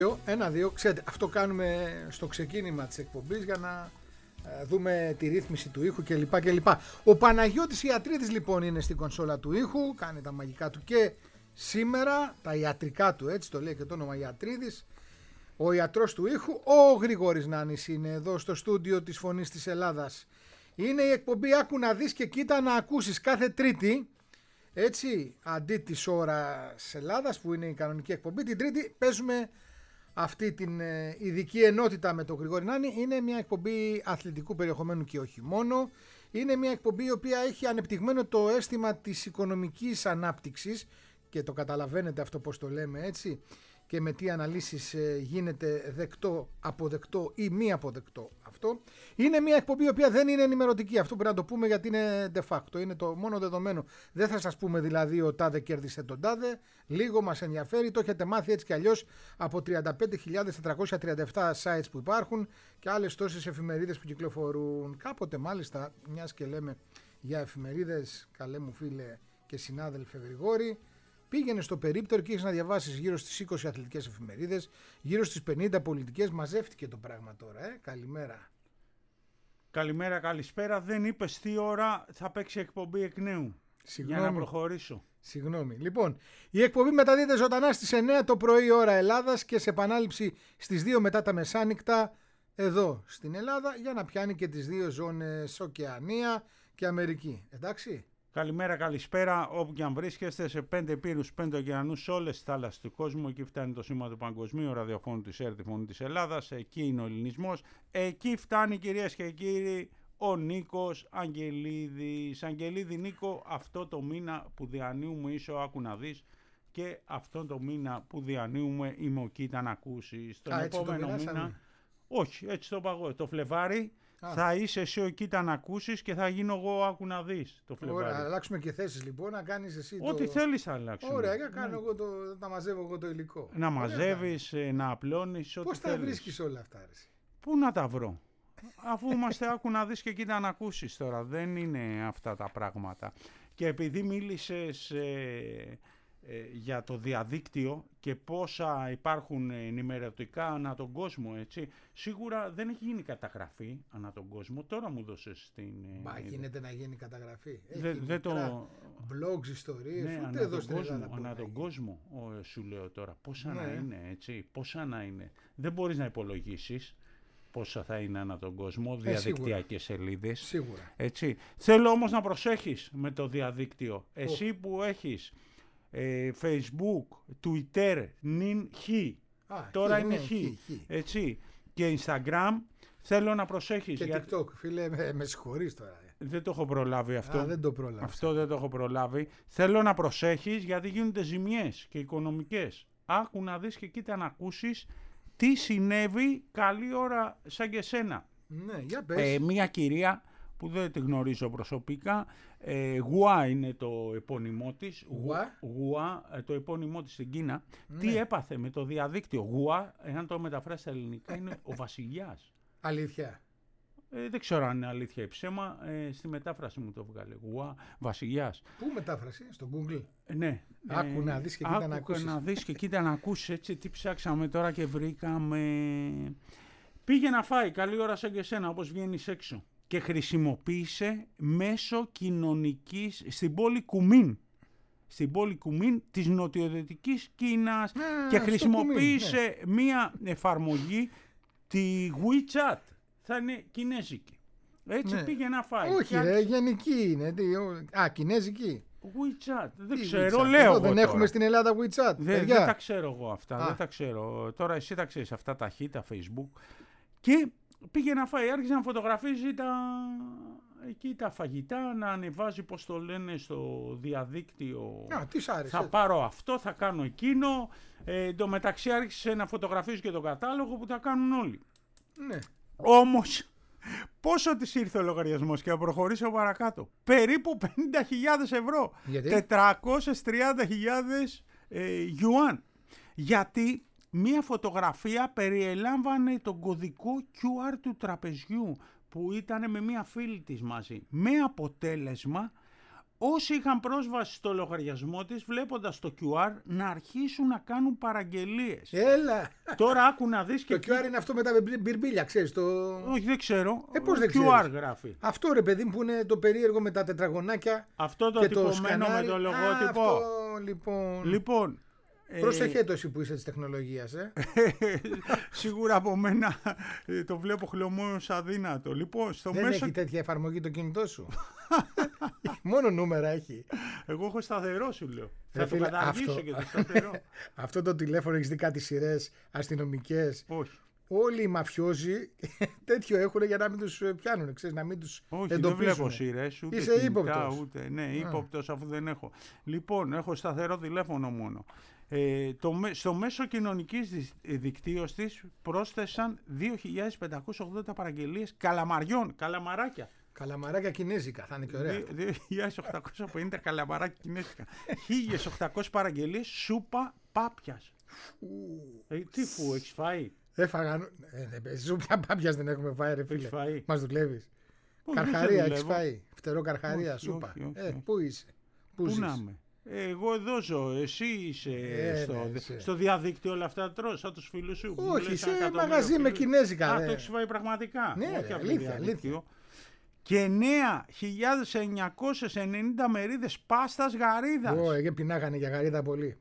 1-2, ξέρετε, αυτό κάνουμε στο ξεκίνημα της εκπομπής για να δούμε τη ρύθμιση του ήχου κλπ. Ο Παναγιώτης Ιατρίδης λοιπόν είναι στην κονσόλα του ήχου, κάνει τα μαγικά του και σήμερα, τα ιατρικά του, έτσι το λέει και το όνομα Ιατρίδης, ο ιατρός του ήχου. Ο Γρηγόρης Νάνης είναι εδώ στο στούντιο της Φωνής της Ελλάδας. Είναι η εκπομπή Άκου να δεις και κοίτα να ακούσεις κάθε Τρίτη, έτσι, αντί της ώρας Ελλάδας που είναι η κανονική εκπομπή. Την Τρίτη παίζουμε αυτή την ειδική ενότητα με τον Γρηγόρη Νάνη. Είναι μια εκπομπή αθλητικού περιεχομένου και όχι μόνο. Είναι μια εκπομπή η οποία έχει ανεπτυγμένο το αίσθημα της οικονομικής ανάπτυξης και το καταλαβαίνετε αυτό πως το λέμε, έτσι, και με τι αναλύσεις γίνεται δεκτό, αποδεκτό ή μη αποδεκτό αυτό. Είναι μια εκπομπή η οποία δεν είναι ενημερωτική, αυτό πρέπει να το πούμε γιατί είναι de facto, είναι το μόνο δεδομένο. Δεν θα σας πούμε δηλαδή ο τάδε κέρδισε τον τάδε, λίγο μας ενδιαφέρει, το έχετε μάθει έτσι κι αλλιώς από 35.437 sites που υπάρχουν και άλλες τόσες εφημερίδες που κυκλοφορούν. Κάποτε μάλιστα, μιας και λέμε για εφημερίδες, καλέ μου φίλε και συνάδελφε Γρηγόρη, πήγαινε στο περίπτερο και είχες να διαβάσεις γύρω στις 20 αθλητικές εφημερίδες, γύρω στις 50 πολιτικές, μαζεύτηκε το πράγμα τώρα, Καλημέρα. Καλημέρα, καλησπέρα. Δεν είπες τι ώρα θα παίξει εκπομπή εκ νέου. Συγγνώμη. Για να προχωρήσω. Συγγνώμη. Λοιπόν, η εκπομπή μεταδίδεται ζωντανά στις 9 το πρωί ώρα Ελλάδας και σε επανάληψη στις 2 μετά τα μεσάνυχτα εδώ στην Ελλάδα για να πιάνει και τις δύο ζώνες Οκεανία και Αμερική. Εντάξει. Καλημέρα, καλησπέρα. Όπου και αν βρίσκεστε, σε 5 ηπείρους, 5 ωκεανούς, σε όλες τις θάλασσες του κόσμου. Εκεί φτάνει το σήμα του Παγκοσμίου Ραδιοφώνου της ΕΡΤ, τη Φωνή της Ελλάδας. Εκεί είναι ο ελληνισμός. Εκεί φτάνει, κυρίες και κύριοι, ο Νίκος Αγγελίδης. Αγγελίδη Νίκο, αυτό το μήνα που διανύουμε είσαι ο Άκου να δεις και αυτό το μήνα που διανύουμε είμαι ο Κοίτα να ακούσεις. Τον επόμενο μήνα. Όχι, έτσι το παγώ. Το Φλεβάρι. Θα είσαι εσύ ο Κοίτα να ακούσεις και θα γίνω εγώ Άκου να δεις το Φλεβάρι. Ωραία, αλλάξουμε και θέσεις λοιπόν, να κάνεις εσύ ό,τι θέλεις θα αλλάξουμε. Ωραία, να μαζεύω εγώ το υλικό. Να μαζεύεις, να απλώνεις, ό,τι πώς θέλεις. Πώς τα βρίσκεις όλα αυτά, αρέσει? Πού να τα βρω? Αφού είμαστε Άκου να δεις και Κοίτα να ακούσεις τώρα, δεν είναι αυτά τα πράγματα. Και επειδή μίλησες για το διαδίκτυο και πόσα υπάρχουν ενημερωτικά ανά τον κόσμο, έτσι. Σίγουρα δεν έχει γίνει καταγραφή ανά τον κόσμο. Τώρα μου δώσες την... Μα γίνεται να γίνει καταγραφή. Blogs, ιστορίες, ναι, ούτε εδώ στην Ελλάδα. Ανά τον κόσμο, σου λέω τώρα. Πόσα να είναι, έτσι. Πόσα να είναι. Δεν μπορείς να υπολογίσεις πόσα θα είναι ανά τον κόσμο, διαδικτυακές σελίδες. Σίγουρα. Έτσι. Θέλω όμως να προσέχεις με το διαδίκτυο. Εσύ που έχεις... Facebook, Twitter, νυν χ. Τώρα είναι χ. Έτσι. Και Instagram, θέλω να προσέχεις. Και TikTok, φίλε, με συγχωρείς τώρα. Δεν το έχω προλάβει αυτό. Δεν το πρόλαβα. Αυτό δεν το έχω προλάβει. Θέλω να προσέχεις γιατί γίνονται ζημιές και οικονομικές. Άκου να δεις και κοίτα να ακούσεις τι συνέβη καλή ώρα σαν και σένα. Ναι, για πες. Μια κυρία που δεν τη γνωρίζω προσωπικά, Γουά είναι το επώνυμό της. Γουά, το επώνυμό της στην Κίνα. Ναι. Τι έπαθε με το διαδίκτυο? Γουά, εάν το μεταφράσει στα ελληνικά, είναι ο βασιλιάς. Αλήθεια. Δεν ξέρω αν είναι αλήθεια ή ψέμα, στη μετάφραση μου το βγάλε. Γουά, βασιλιάς. Πού μετάφραση, στο Google? Ναι. Άκου να δεις και κοίτα να ακούσεις. Άκου να δεις και κοίτα να ακούσεις, έτσι, τι ψάξαμε τώρα και βρήκαμε. Πήγε να φάει, καλή ώρα σαν και εσένα, όπως βγαίνεις έξω. Και χρησιμοποίησε μέσω κοινωνικής στην πόλη Κουμίν. Στην πόλη Κουμίν της νοτιοδυτικής Κίνας και χρησιμοποίησε μία εφαρμογή, τη WeChat. Θα είναι κινέζικη. Έτσι πήγε να φάει. Όχι ρε, γενική είναι. Κινέζικη. WeChat, δεν ξέρω, λέω εγώ δεν έχουμε στην Ελλάδα WeChat. Δεν τα ξέρω εγώ αυτά, δεν τα ξέρω. Τώρα εσύ τα ξέρεις αυτά τα τα Facebook. Και πήγε να φάει, άρχισε να φωτογραφίζει εκεί τα φαγητά, να ανεβάζει, πώς το λένε, στο διαδίκτυο. Τι σ' άρεσε? Θα πάρω αυτό, θα κάνω εκείνο. Το μεταξύ άρχισε να φωτογραφίζει και τον κατάλογο που τα κάνουν όλοι. Ναι. Όμως, πόσο της ήρθε ο λογαριασμός, και να προχωρήσω παρακάτω? Περίπου 50.000 ευρώ. Γιατί? 430.000 γιουάν. Γιατί μία φωτογραφία περιελάμβανε τον κωδικό QR του τραπεζιού που ήταν με μία φίλη της μαζί. Με αποτέλεσμα όσοι είχαν πρόσβαση στο λογαριασμό της, βλέποντας το QR, να αρχίσουν να κάνουν παραγγελίες. Έλα! Τώρα άκου να δεις και... Το QR είναι αυτό με τα μπιρμπίλια, ξέρεις. Όχι, δεν ξέρω. Πώς δεν QR ξέρεις? γράφει. Αυτό ρε παιδί μου που είναι το περίεργο με τα τετραγωνάκια. Αυτό το και τυπωμένο με το λογότυπο. Αυτό λοιπόν. Προσεχέ το εσύ που είσαι της τεχνολογίας. Σίγουρα από μένα το βλέπω χλωμός αδύνατο. Λοιπόν, δεν έχει τέτοια εφαρμογή το κινητό σου. Μόνο νούμερα έχει. Εγώ έχω σταθερό, σου λέω. Θα το καταργήσω και το σταθερό. Αυτό το τηλέφωνο έχεις δει κάτι σειρές αστυνομικές? Όχι. Όλοι οι μαφιόζοι τέτοιο έχουν για να μην τους πιάνουν, ξέρεις, να μην τους εντοπίζουν. Δεν βλέπω σειρές, ούτε είσαι ύποπτος. Ναι, ύποπτος αφού δεν έχω. Λοιπόν, έχω σταθερό τηλέφωνο μόνο. Στο μέσο κοινωνικής δικτύωσης της πρόσθεσαν 2.580 παραγγελίες καλαμαριών, καλαμαράκια. Καλαμαράκια κινέζικα, θα είναι και ωραία. 2.850 καλαμαράκια κινέζικα. 1.800 παραγγελίες σούπα πάπιας. Τι φου, έχεις φάει? Έφαγα. Σούπια πάπιας δεν έχουμε φάει, ρε φίλε. Μας δουλεύεις. Καρχαρία έχεις φάει? Φτερό καρχαρία, σούπα. Πού είσαι? Πού να είμαι? Εγώ εδώ ζω, εσύ είσαι στο διαδίκτυο όλα αυτά τρως, σαν τους φίλους σου. Όχι, σε μαγαζί με κινέζικα. Το έχεις φάει πραγματικά. Ναι, όχι αλήθεια. Και 9.990 μερίδες πάστας γαρίδας. Εγώ πεινάγανε για γαρίδα πολύ.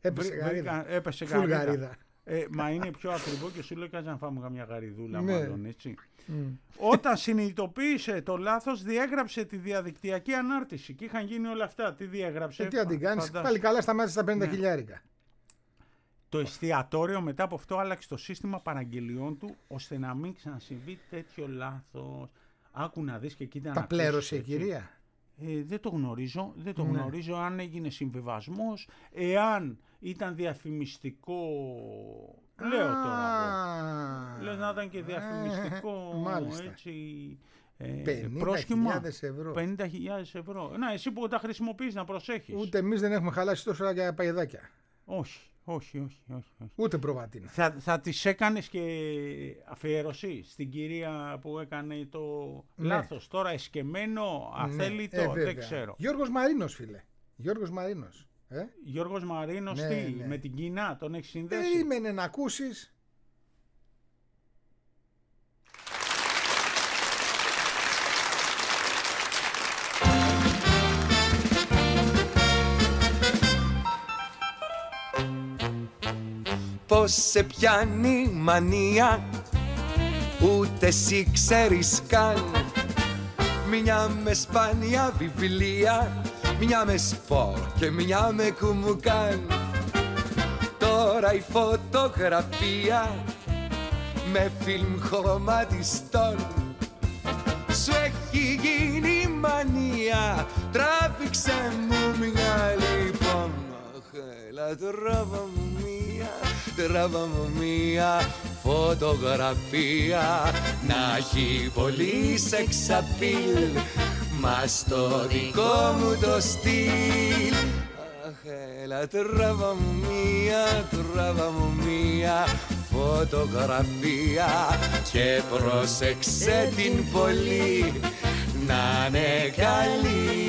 Έπεσε γαρίδα. Μα είναι πιο ακριβό και σου λέει κάτσε να φάμε καμιά γαριδούλα μάλλον, έτσι. Όταν συνειδητοποίησε το λάθος, διέγραψε τη διαδικτυακή ανάρτηση και είχαν γίνει όλα αυτά. Τι διέγραψε? Τι αν την κάνεις, πάλι καλά σταμάτησε στα 50 χιλιάρικα. Το εστιατόριο μετά από αυτό άλλαξε το σύστημα παραγγελιών του ώστε να μην ξανασυμβεί τέτοιο λάθος. Άκου να δεις και κοίτα να τα πλέρωσε η κυρία? Δεν το γνωρίζω. Δεν το γνωρίζω αν έγινε συμβιβασμός, εάν ήταν διαφημιστικό. Λέω τώρα. Λέω να ήταν και διαφημιστικό. Μάλιστα. Έτσι, 50.000 ευρώ. 50.000 ευρώ. Να, εσύ που τα χρησιμοποιείς να προσέχεις. Ούτε εμείς δεν έχουμε χαλάσει τόσο για παϊδάκια. Όχι. Ούτε προβατίνα. Θα τις έκανες και αφιέρωση στην κυρία που έκανε το λάθος. Τώρα εσκεμμένο, αθέλητο, δεν ξέρω. Γιώργος Μαρίνος, φίλε. Γιώργος Μαρίνος. Γιώργος Μαρίνος, με την Κίνα τον έχει συνδέσει? Περίμενε να ακούσεις. Πώς σε πιάνει μανία, ούτε εσύ ξέρεις καν. Μια με σπάνια βιβλία, μια με σπορ και μια με κουμουκάν. Τώρα η φωτογραφία με φιλμ χρωματιστών σου έχει γίνει μανία. Τράβηξε μου μια λοιπόν. Έλα τράβα μου μια φωτογραφία να έχει πολύ σεξ απειλ, μα στο δικό μου το στυλ. Αχ, έλα τράβα μου μια φωτογραφία και πρόσεξε την πολύ να είναι καλή.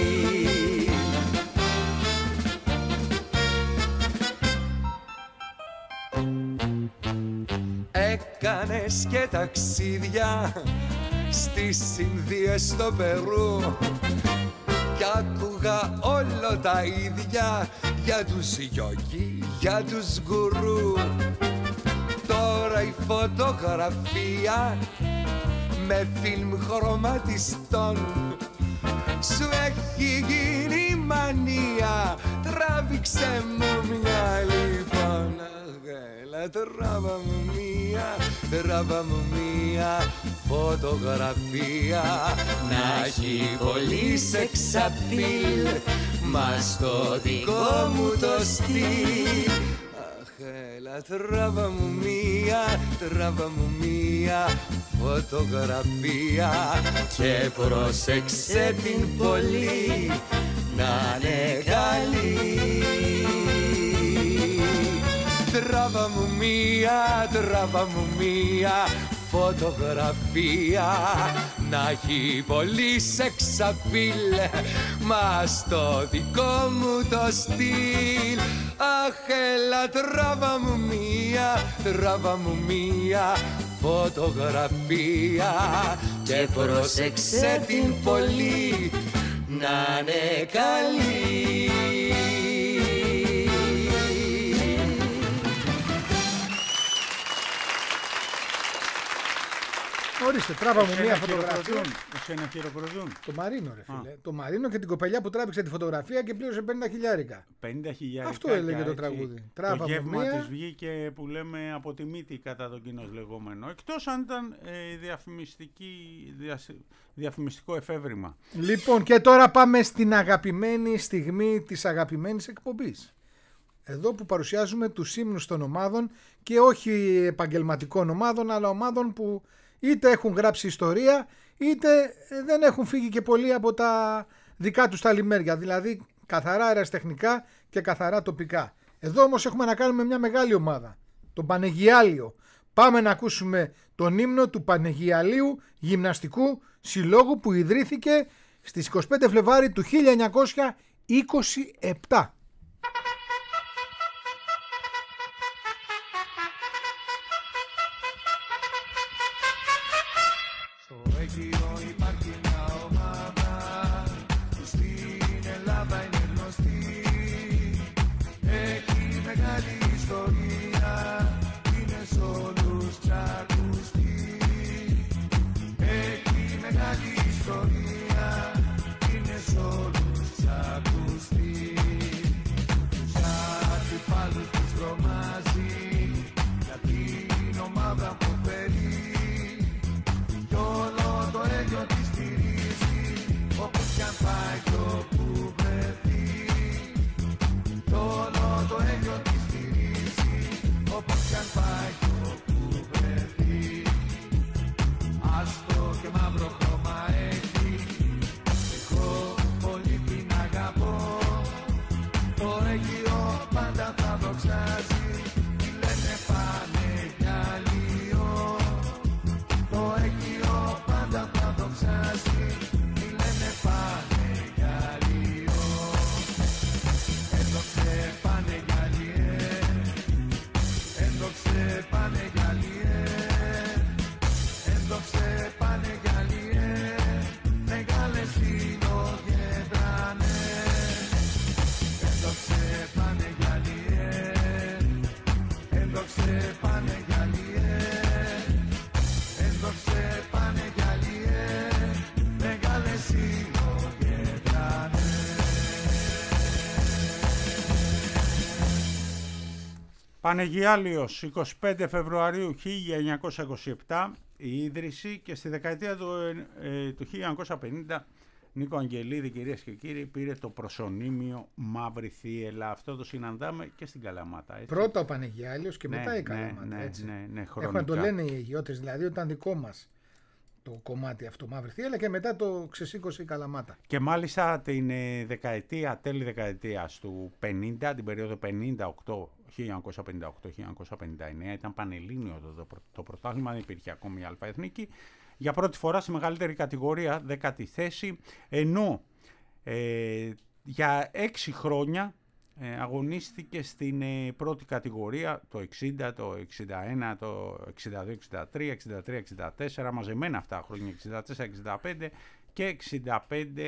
Έκανες και ταξίδια στις Ινδίες, στο Περού κι άκουγα όλο τα ίδια για τους γιόγκι, για τους γκουρού. Τώρα η φωτογραφία με φιλμ χρωματιστών σου έχει γίνει μανία. Τράβηξε μου μια λοιπόν. Έλα τράβα μου μια φωτογραφία να έχει πολύ σεξ απειλ, μα στο δικό μου το στυλ. Αχ, έλα τράβα μου μια φωτογραφία και πρόσεξε την πολύ να είναι καλή. Τράβα μου μια φωτογραφία να έχει πολύ σεξαπίλ, μα στο δικό μου το στυλ. Αχ, έλα τράβα μου μία φωτογραφία και πρόσεξε την πολύ να είναι καλή. Ορίστε, τράβα μου μία φωτογραφία. Εσένα χειροκροτούν. Το Μαρίνο, ρε φίλε. Το Μαρίνο και την κοπελιά που τράβηξε τη φωτογραφία και πλήρωσε 50 χιλιάρικα. 50 χιλιάρικα. Αυτό έλεγε το τραγούδι. Τράβα το γεύμα μία. της βγήκε που λέμε από τη μύτη κατά τον κοινό λεγόμενο. Εκτός αν ήταν διαφημιστικό εφεύρημα. Λοιπόν, και τώρα πάμε στην αγαπημένη στιγμή της αγαπημένης εκπομπής. Εδώ που παρουσιάζουμε τους ύμνους των ομάδων και όχι επαγγελματικών ομάδων, αλλά ομάδων που είτε έχουν γράψει ιστορία, είτε δεν έχουν φύγει και πολύ από τα δικά τους τα λιμέρια, δηλαδή καθαρά αεραστεχνικά και καθαρά τοπικά. Εδώ όμως έχουμε να κάνουμε μια μεγάλη ομάδα, τον Πανεγιάλιο. Πάμε να ακούσουμε τον ύμνο του Πανεγιαλίου Γυμναστικού Συλλόγου που ιδρύθηκε στις 25 Φλεβάρι του 1927. Πανεγιάλιος, 25 Φεβρουαρίου 1927 η ίδρυση, και στη δεκαετία του 1950 Νίκο Αγγελίδη, κυρίες και κύριοι, πήρε το προσωνύμιο Μαύρη Θύελλα. Αυτό το συναντάμε και στην Καλαμάτα. Έτσι. Πρώτα ο Πανεγιάλιος και μετά η Καλαμάτα. Ναι, χρονικά. Έχουν να το λένε οι αιγιώτες, δηλαδή όταν δικό μας το κομμάτι αυτό Μαύρη Θύελλα και μετά το ξεσήκωσε η Καλαμάτα. Και μάλιστα την τέλη δεκαετίας του 50, την περίοδο 1958-1959, ήταν πανελλήνιο το πρωτάθλημα, δεν υπήρχε ακόμη η αλφαεθνική. Για πρώτη φορά στη μεγαλύτερη κατηγορία, 10η θέση, ενώ για 6 χρόνια αγωνίστηκε στην πρώτη κατηγορία, το 60, το 61, το 62, 63, 63, 64, μαζεμένα αυτά χρόνια, 64, 65 και 65,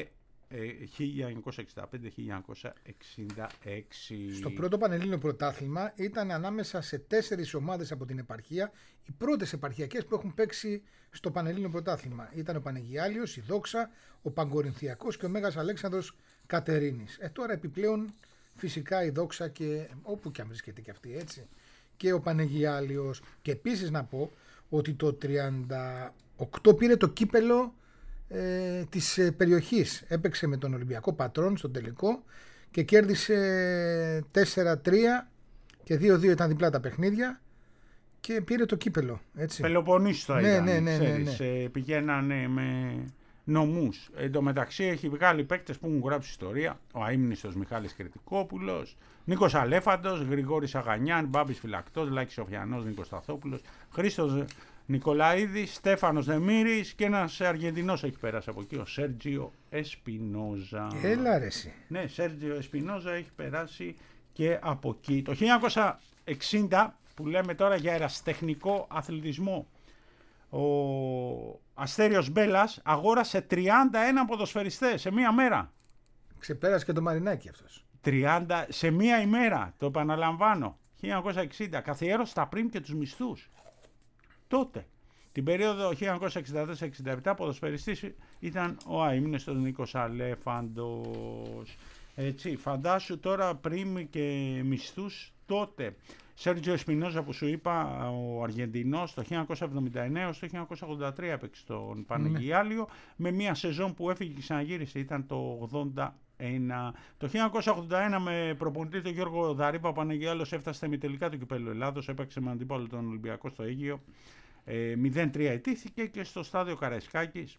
1965-1966. Στο πρώτο πανελλήνιο πρωτάθλημα ήταν ανάμεσα σε 4 ομάδες από την επαρχία, οι πρώτες επαρχιακές που έχουν παίξει στο πανελλήνιο πρωτάθλημα. Ήταν ο Πανεγιάλιος, η Δόξα, ο Παγκορινθιακός και ο Μέγας Αλέξανδρος Κατερίνης. Τώρα επιπλέον φυσικά η Δόξα και όπου και αν βρίσκεται και αυτή, έτσι, και ο Πανεγιάλιος. Και επίσης να πω ότι το 38 πήρε το κύπελο της περιοχής. Έπαιξε με τον Ολυμπιακό Πατρών στον τελικό και κέρδισε 4-3 και 2-2 ήταν διπλά τα παιχνίδια και πήρε το κύπελο. Έτσι. Πελοποννήσου θα ήταν. Ναι. Πηγαίνανε νομούς. Εν τω μεταξύ έχει βγάλει παίκτες που έχουν γράψει ιστορία. Ο αείμνηστος Μιχάλης Κρητικόπουλος, Νίκος Αλέφαντος, Γρηγόρης Αγανιάν, Μπάμπης Φυλακτός, Λάκης Σοφιανός, Νίκος Σταθόπουλος, Χρήστος Νικολαίδης, Στέφανος Δεμήρης και ένας Αργεντινός έχει περάσει από εκεί, ο Σέρτζιο Εσπινόζα. Έλα ρε εσύ. Ναι, Σέρτζιο Εσπινόζα έχει περάσει και από εκεί. Το 1960 που λέμε τώρα για ερασιτεχνικό αθλητισμό, ο Αστέριος Μπέλας αγόρασε 31 ποδοσφαιριστές σε μία μέρα. Ξεπέρασε και το Μαρινάκι αυτός. 30 σε μία ημέρα, το επαναλαμβάνω. 1960, καθιέρωσε τα πριμ και τους μισθούς. Τότε, την περίοδο 1964-67, ποδοσφαιριστής ήταν ο αείμνηστος Νίκος Αλέφαντος. Έτσι, φαντάσου τώρα πριμ και μισθούς τότε. Σέρτζιο Εσπινόζα που σου είπα, ο Αργεντινός, το 1979 έως το 1983 έπαιξε στον Πανεγιάλιο, με μια σεζόν που έφυγε και ξαναγύρισε, ήταν το 81. Το 1981 με προπονητή τον Γιώργο Δαρύπα, ο Πανεγιάλος έφτασε στα ημιτελικά του Κυπέλλου Ελλάδος, έπαιξε με αντίπαλο τον Ολυμπιακό στο Αίγυο, 0-3 ετήθηκε και στο στάδιο Καραϊσκάκης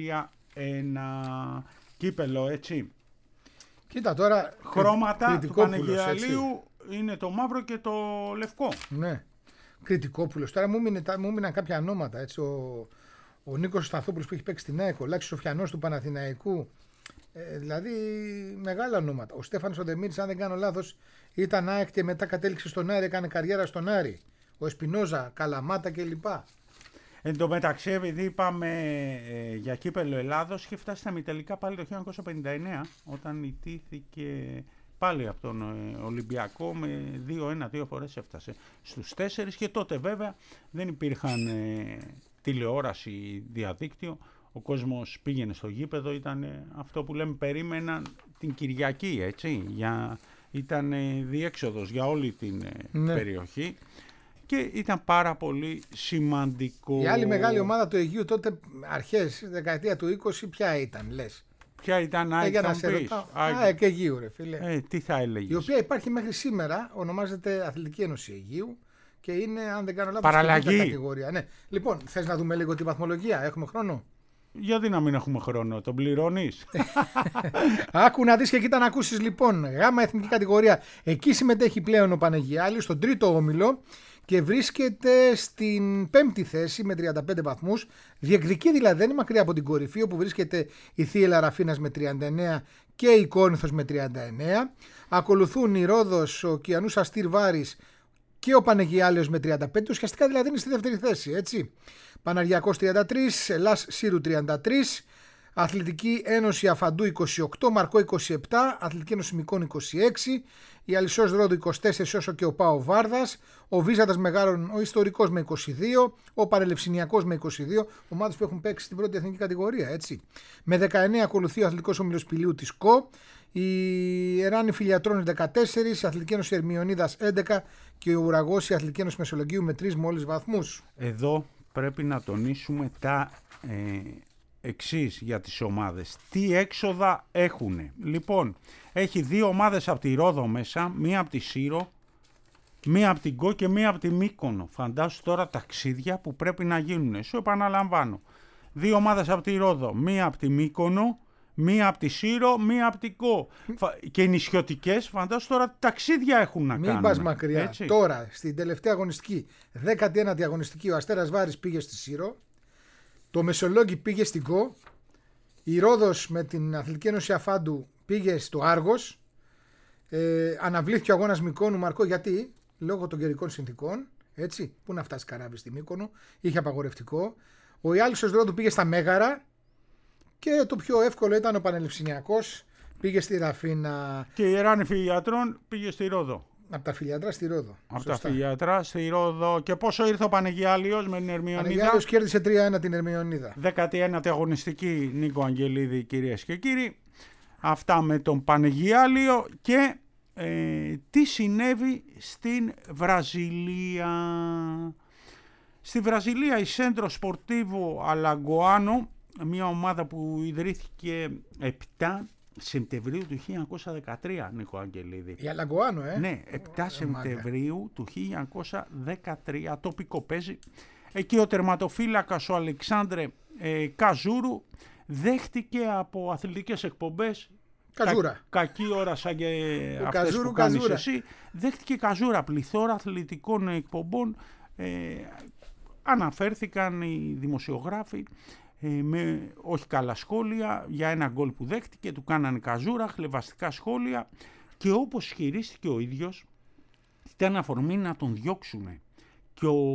3-1 κύπελλο, έτσι. Κοίτα τώρα, χρώματα του Πανεγιαλίου είναι το μαύρο και το λευκό. Ναι, Κρητικόπουλος. Τώρα μου μείναν κάποια ονόματα, έτσι. Ο Νίκος Σταθόπουλος που έχει παίξει στην ΑΕΚ, ο Λάκης Σοφιανός του Παναθηναϊκού. Δηλαδή μεγάλα ονόματα. Ο Στέφανος ο Δεμήρης, αν δεν κάνω λάθος, ήταν ΑΕΚ και μετά κατέληξε στον Άρη, έκανε καριέρα στον Άρη. Ο Εσπινόζα, Καλαμάτα κλπ. Εν τω μεταξύ, επειδή είπαμε για κύπελλο Ελλάδος, είχε φτάσει στα ημιτελικά πάλι το 1959, όταν ιτήθηκε πάλι από τον Ολυμπιακό με 2-1, 2 φορές έφτασε στους 4 και τότε βέβαια δεν υπήρχαν τηλεόραση, διαδίκτυο. Ο κόσμος πήγαινε στο γήπεδο, ήταν αυτό που λέμε περίμεναν την Κυριακή, έτσι, ήταν διέξοδος για όλη την περιοχή και ήταν πάρα πολύ σημαντικό. Η άλλη μεγάλη ομάδα του Αιγείου τότε, αρχές δεκαετία του 20, ποια ήταν, λες? Ποια ήταν, ΑΕΚ Αιγείου, ρε φίλε. Τι θα έλεγες? Η οποία υπάρχει μέχρι σήμερα, ονομάζεται Αθλητική Ένωση Αιγείου και είναι, αν δεν κάνω λάθος, παραλλαγή κατηγορία. Ναι. Λοιπόν, θες να δούμε λίγο τη βαθμολογία, έχουμε χρόνο? Γιατί να μην έχουμε χρόνο, τον πληρώνεις? Άκου να δεις και κοίτα να ακούσεις λοιπόν. Γάμα εθνική κατηγορία. Εκεί συμμετέχει πλέον ο Πανεγιάλης στον τρίτο όμιλο και βρίσκεται στην 5η θέση με 35 βαθμούς. Διεκδικεί δηλαδή, δεν είναι μακριά από την κορυφή, όπου βρίσκεται η Θίελα Ραφίνας με 39 και η Κόρινθος με 39. Ακολουθούν η Ρόδος, ο Κιανούς Αστήρ Βάρης και ο Πανεγιάλιος με 35. Ουσιαστικά δηλαδή είναι στη δεύτερη θέση, έτσι. Παναργιακός 33, Ελλάς Σύρου 33, Αθλητική Ένωση Αφαντού 28, Μαρκό 27, Αθλητική Ένωση Μικών 26, η Αλισσός Ρόδου 24, όσο και ο Πάο Βάρδας, ο Βίζαντας Μεγάρων, ο Ιστορικός με 22, ο Πανελευσηνιακός με 22, ομάδες που έχουν παίξει στην πρώτη εθνική κατηγορία, έτσι. Με 19 ακολουθεί ο Αθλητικός Όμιλος Πηλίου της ΚΟ, η Εράνη Φιλιατρώνης 14, η Αθλητική Ένωση Ερμιονίδας 11 και ο Ουραγός η Αθλητική Ένωση Μεσολογγίου με 3 μόλις βαθμούς. Εδώ πρέπει να τονίσουμε τα εξής για τις ομάδες. Τι έξοδα έχουν? Λοιπόν, έχει 2 ομάδες από τη Ρόδο μέσα, μία από τη Σύρο, μία από την ΚΟ και μία από τη Μύκονο. Φαντάσου τώρα ταξίδια που πρέπει να γίνουν. Σου επαναλαμβάνω. 2 ομάδες από τη Ρόδο, μία από τη Μύκονο, μία από τη Σύρο, μία από την ΚΟ. Και οι νησιωτικές, φαντάσου τώρα ταξίδια έχουν να κάνουν. Μην πας μακριά. Έτσι. Τώρα, στην τελευταία αγωνιστική, 19η αγωνιστική, ο Αστέρας Βάρης πήγε στη Σύρο, το Μεσολόγγι πήγε στην ΚΟ, η Ρόδος με την Αθλητική Ένωση Αφάντου πήγε στο Άργος, αναβλήθηκε ο αγώνας Μυκόνου Μαρκό, γιατί? Λόγω των καιρικών συνθήκων, έτσι, πού να φτάσει καράβι στη Μύκονο, είχε απαγορευτικό. Ο Ιάλισσος Ρόδου πήγε στα Μέγαρα και το πιο εύκολο ήταν ο Πανελευσηνιακός, πήγε στη Ραφίνα. Και η Εράνη Φιλιατρών πήγε στη Ρόδο. Από τα Φιλιατρά στη Ρόδο. Από τα Φιλιατρά στη Ρόδο. Και πόσο ήρθε ο Πανεγιάλιος με την Ερμιονίδα? Ο Πανεγιάλιος κέρδισε 3-1 την Ερμιονίδα. 19η αγωνιστική, Νίκο Αγγελίδη, κυρίες και κύριοι. Αυτά με τον Πανεγιάλιο. Και τι συνέβη στην Βραζιλία? Στη Βραζιλία η Σέντρο Σπορτίβο Αλαγκοάνο, μια ομάδα που ιδρύθηκε 7 Σεπτεμβρίου του 1913, Νίκο Αγγελίδη. Η Αλαγκοάνο, Ναι, 7 Σεπτεμβρίου του 1913, τοπικό παίζει. Εκεί ο τερματοφύλακας ο Αλεξάνδρε Καζούρου δέχτηκε από αθλητικές εκπομπές Καζούρα. Κακή ώρα σαν και Ο αυτές Καζούρου, που κάνεις Καζούρα. εσύ. Δέχτηκε καζούρα, πληθώρα αθλητικών εκπομπών. Αναφέρθηκαν οι δημοσιογράφοι με όχι καλά σχόλια για ένα γκολ που δέχτηκε, του κάνανε καζούρα, χλευαστικά σχόλια και όπως χειρίστηκε ο ίδιος ήταν αφορμή να τον διώξουνε. Και ο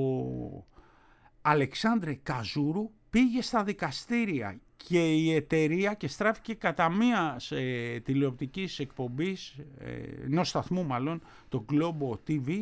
Αλεξάνδρε Καζούρου πήγε στα δικαστήρια και η εταιρεία και στράφηκε κατά μίας τηλεοπτικής εκπομπής, ενός σταθμού μάλλον, το Globo TV,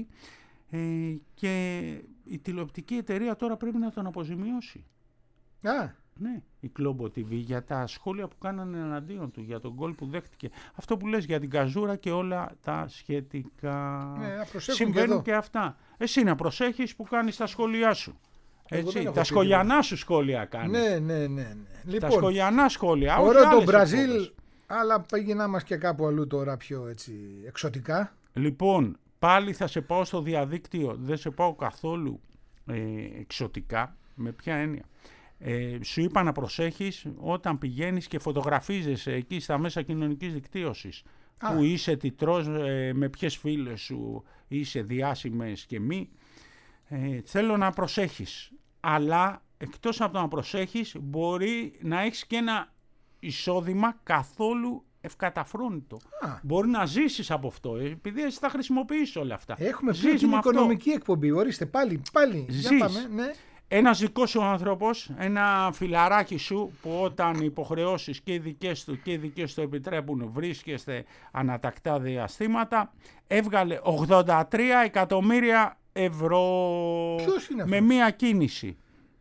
και η τηλεοπτική εταιρεία τώρα πρέπει να τον αποζημιώσει. Ναι, η Globo TV για τα σχόλια που κάνανε εναντίον του, για τον γκολ που δέχτηκε. Αυτό που λες για την καζούρα και όλα τα σχετικά. Συμβαίνουν και αυτά. Εσύ να προσέχεις που κάνεις τα σχόλιά σου. Έτσι, τα σχολιανά σου σχόλια κάνεις. Ναι. Λοιπόν, τα σχολιανά σχόλια. Ωραίο το Μπραζίλ, αλλά πήγαινά μας και κάπου αλλού τώρα πιο έτσι εξωτικά. Λοιπόν, πάλι θα σε πάω στο διαδίκτυο, δεν σε πάω καθόλου εξωτικά. Με ποια έννοια? Σου είπα να προσέχεις όταν πηγαίνεις και φωτογραφίζεσαι εκεί στα μέσα κοινωνικής δικτύωσης. Που είσαι, τι τρως, με ποιες φίλες σου είσαι διάσημες και μη. Θέλω να προσέχεις. Αλλά εκτός από το να προσέχεις, μπορεί να έχεις και ένα εισόδημα καθόλου ευκαταφρόνητο. Μπορεί να ζήσεις από αυτό, επειδή εσύ θα χρησιμοποιήσεις όλα αυτά. Έχουμε πει την οικονομική εκπομπή. Ορίστε, πάλι. Ζεις. Για πάμε, ναι. Ένας δικός σου άνθρωπος, ένα φιλαράκι σου που όταν οι υποχρεώσεις και οι δικές του και οι δικές του επιτρέπουν βρίσκεστε ανατακτά διαστήματα, έβγαλε 83 εκατομμύρια ευρώ. Ποιος είναι με μία κίνηση.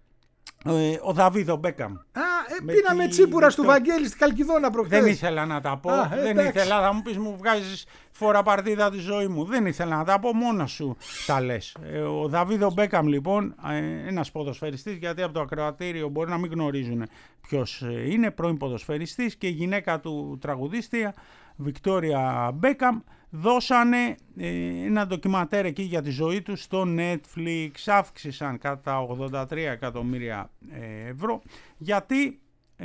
Ο Δαβίδο Μπέκαμ. Πήραμε τσίπουρα στο Βαγγέλη στη Χαλκιδόνα προχθές. Δεν ήθελα να τα πω. Δεν ήθελα, θα μου πεις μου βγάζεις φορά παρτίδα τη ζωή μου. Δεν ήθελα να τα πω, μόνος σου τα λες. Ο Δαβίδο Μπέκαμ λοιπόν, ένας ποδοσφαιριστής, γιατί από το ακροατήριο μπορεί να μην γνωρίζουν ποιος είναι, πρώην ποδοσφαιριστής, και η γυναίκα του τραγουδίστρια Βικτόρια Μπέκαμ, δώσανε ένα ντοκιματέρ εκεί για τη ζωή τους στο Netflix. Αύξησαν κατά 83 εκατομμύρια ευρώ, γιατί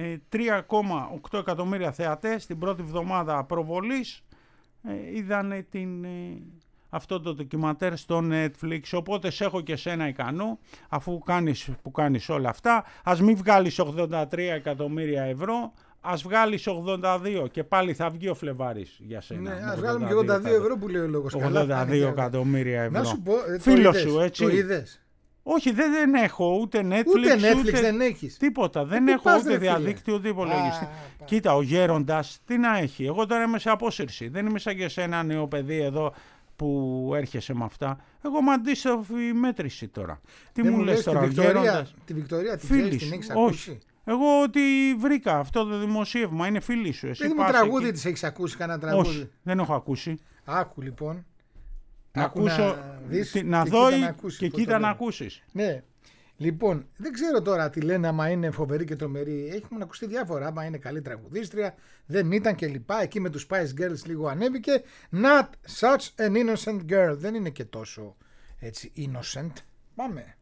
3,8 εκατομμύρια θεατές την πρώτη εβδομάδα προβολής είδανε αυτό το ντοκιματέρ στο Netflix. Οπότε σε έχω και σένα ικανό, αφού κάνεις όλα αυτά, ας μην βγάλεις 83 εκατομμύρια ευρώ, ας βγάλεις 82 και πάλι θα βγει ο Φλεβάρης για σένα. Ναι, ας βγάλουμε και 82 ευρώ που λέει ο λόγος. 82 εκατομμύρια ευρώ. Να σου πω, φίλος σου, έτσι. Το είδες? Όχι, δεν έχω ούτε Netflix, ούτε δεν έχεις. Τίποτα, δεν έχω ούτε διαδίκτυο, ούτε υπολογιστή. Κοίτα, ο γέροντας τι να έχει? Εγώ τώρα είμαι σε απόσυρση. Δεν είμαι σαν και σε ένα νέο παιδί εδώ που έρχεσαι με αυτά. Εγώ είμαι αντίστοιχη μέτρηση τώρα. Τι μου λες τώρα, ο γέροντας? Τη Βικτωρία την ξέρεις, την έχεις ακούσει? Εγώ ότι βρήκα αυτό το δημοσίευμα, είναι φίλη σου. Εσύ μου τραγούδι της έχεις ακούσει, κανένα τραγούδι? Όχι, δεν έχω ακούσει. Άκου λοιπόν. Να ακούσω, να δω και κοίτα να ακούσεις. Ναι. Λοιπόν, δεν ξέρω τώρα τι λένε, άμα είναι φοβερή και τρομερή. Έχουν ακουστεί διάφορα, άμα είναι καλή τραγουδίστρια, δεν ήταν κλπ. Εκεί με τους Spice Girls λίγο ανέβηκε. Not such an innocent girl. Δεν είναι και τόσο έτσι innocent. Πάμε.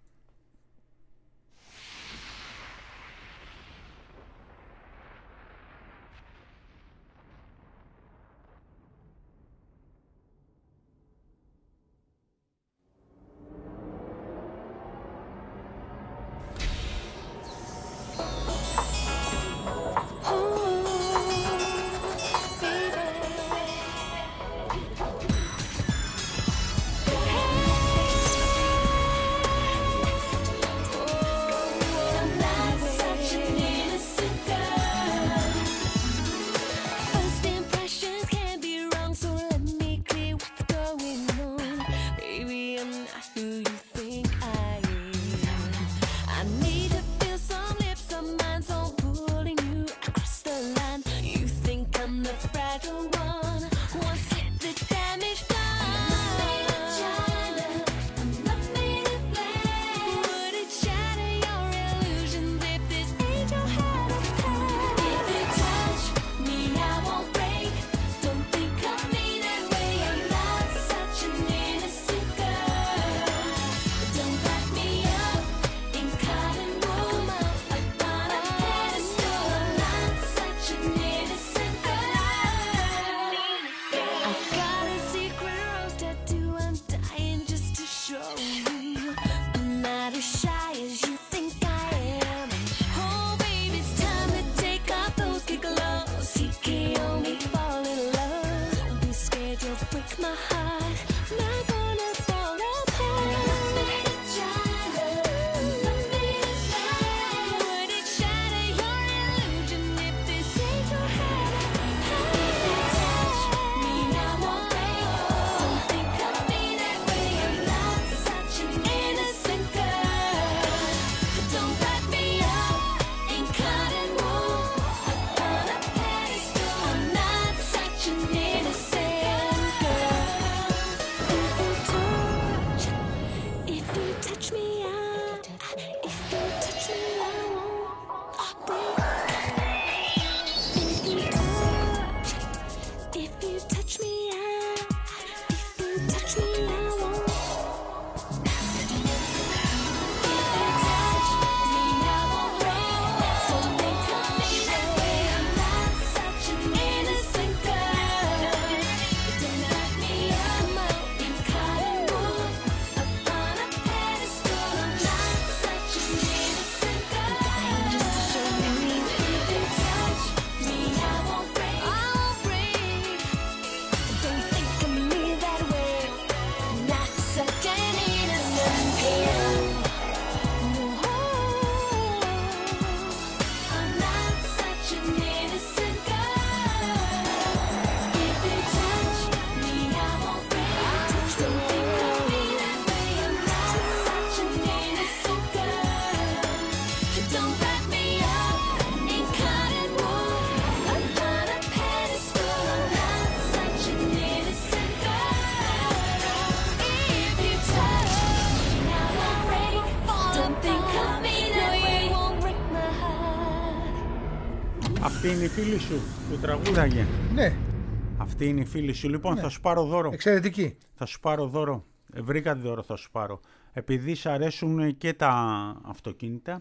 Αυτή είναι η φίλη σου που τραγούδαγε. Ναι. Αυτή είναι η φίλη σου. Λοιπόν, θα σου πάρω δώρο. Εξαιρετική. Θα σου πάρω δώρο. Βρήκα τη δώρο, θα σου πάρω. Επειδή σ' αρέσουν και τα αυτοκίνητα,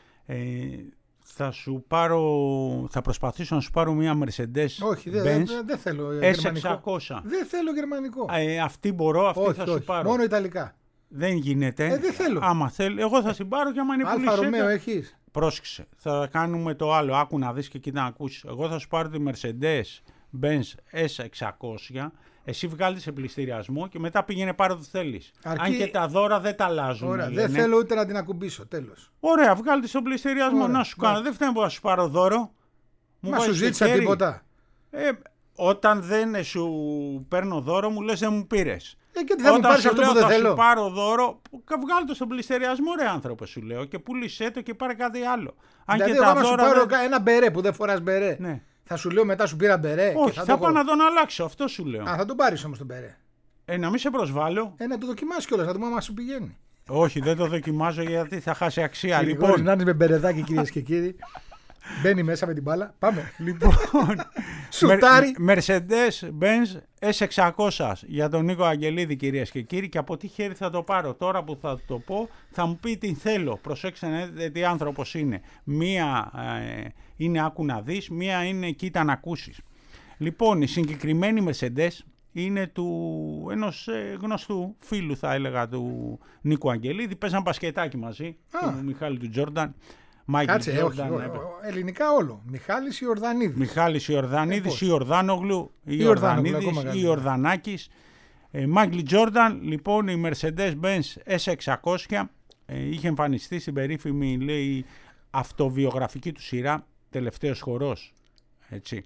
θα προσπαθήσω να σου πάρω μια Mercedes Όχι, Benz δεν θέλω γερμανικό. S600. Δεν θέλω γερμανικό. Αυτή μπορώ, αυτή όχι, θα σου πάρω. Μόνο ιταλικά. Δεν γίνεται. Δεν θέλω. Άμα θέλει, εγώ θα την πάρω και άμα είναι Αλφα Ρωμαίο έχεις. Πρόσεξε, θα κάνουμε το άλλο. Άκου να δεις και εκεί να ακούσεις. Εγώ θα σου πάρω τη Mercedes Benz S600. Εσύ βγάλει σε πληστηριασμό και μετά πήγαινε πάρω ό,τι θέλεις. Αν και τα δώρα δεν τα αλλάζουν. Ωραία, δεν θέλω ούτε να την ακουμπήσω, τέλος. Ωραία, βγάλει στον πληστηριασμό. Να σου κάνω. Δεν φταίνει που θα σου πάρω δώρο. Μα σου ζήτησα τίποτα. Όταν δεν σου παίρνω δώρο, μου λες δεν μου πήρες. Και τι θα μου πάρεις αυτό που δεν θέλω. Θα σου πάρω δώρο, βγάλει το στον πληστηριασμό, ρε άνθρωπο, σου λέω, και πούλησέ το και πάρε κάτι άλλο. Αν δηλαδή, και τα δώρα. Σου πάρω ένα μπερέ που δεν φοράς μπερέ. Ναι. Θα σου λέω μετά σου πήρα μπερέ. Όχι, θα πάω να τον αλλάξω, αυτό σου λέω. Θα τον πάρεις όμως τον μπερέ. Να μην σε προσβάλλω. Να το δοκιμάσεις κιόλας, να δούμε άμα σου πηγαίνει. Όχι, δεν το δοκιμάζω γιατί θα χάσει αξία. Λοιπόν, να είναι με μπερεδάκι, κυρίες και κύριοι. Μπαίνει μέσα με την μπάλα. Πάμε. Λοιπόν, σουτάρι. Mercedes Benz S600 για τον Νίκο Αγγελίδη, κυρίες και κύριοι. Και από τι χέρι θα το πάρω? Τώρα που θα το πω, θα μου πει τι θέλω. Προσέξτε να δείτε τι άνθρωπος είναι. Μία είναι άκου να δεις, μία είναι κοίτα να ακούσεις. Λοιπόν, η συγκεκριμένη Mercedes είναι του ενός γνωστού φίλου, θα έλεγα, του Νίκου Αγγελίδη. Παίζαν μπασκετάκι μαζί, του Μιχάλη του Τζόρνταν. Κάτσε, όχι, ελληνικά όλο. Μιχάλης Ιορδανίδης. Μιχάλης Ιορδανίδης, Ιορδάνογλου, Ιορδανίδης, Ιορδανάκης. Μάγκλι Τζόρνταν, λοιπόν, η Mercedes-Benz S600 είχε εμφανιστεί στην περίφημη, λέει, αυτοβιογραφική του σειρά Τελευταίος Χορός. Έτσι.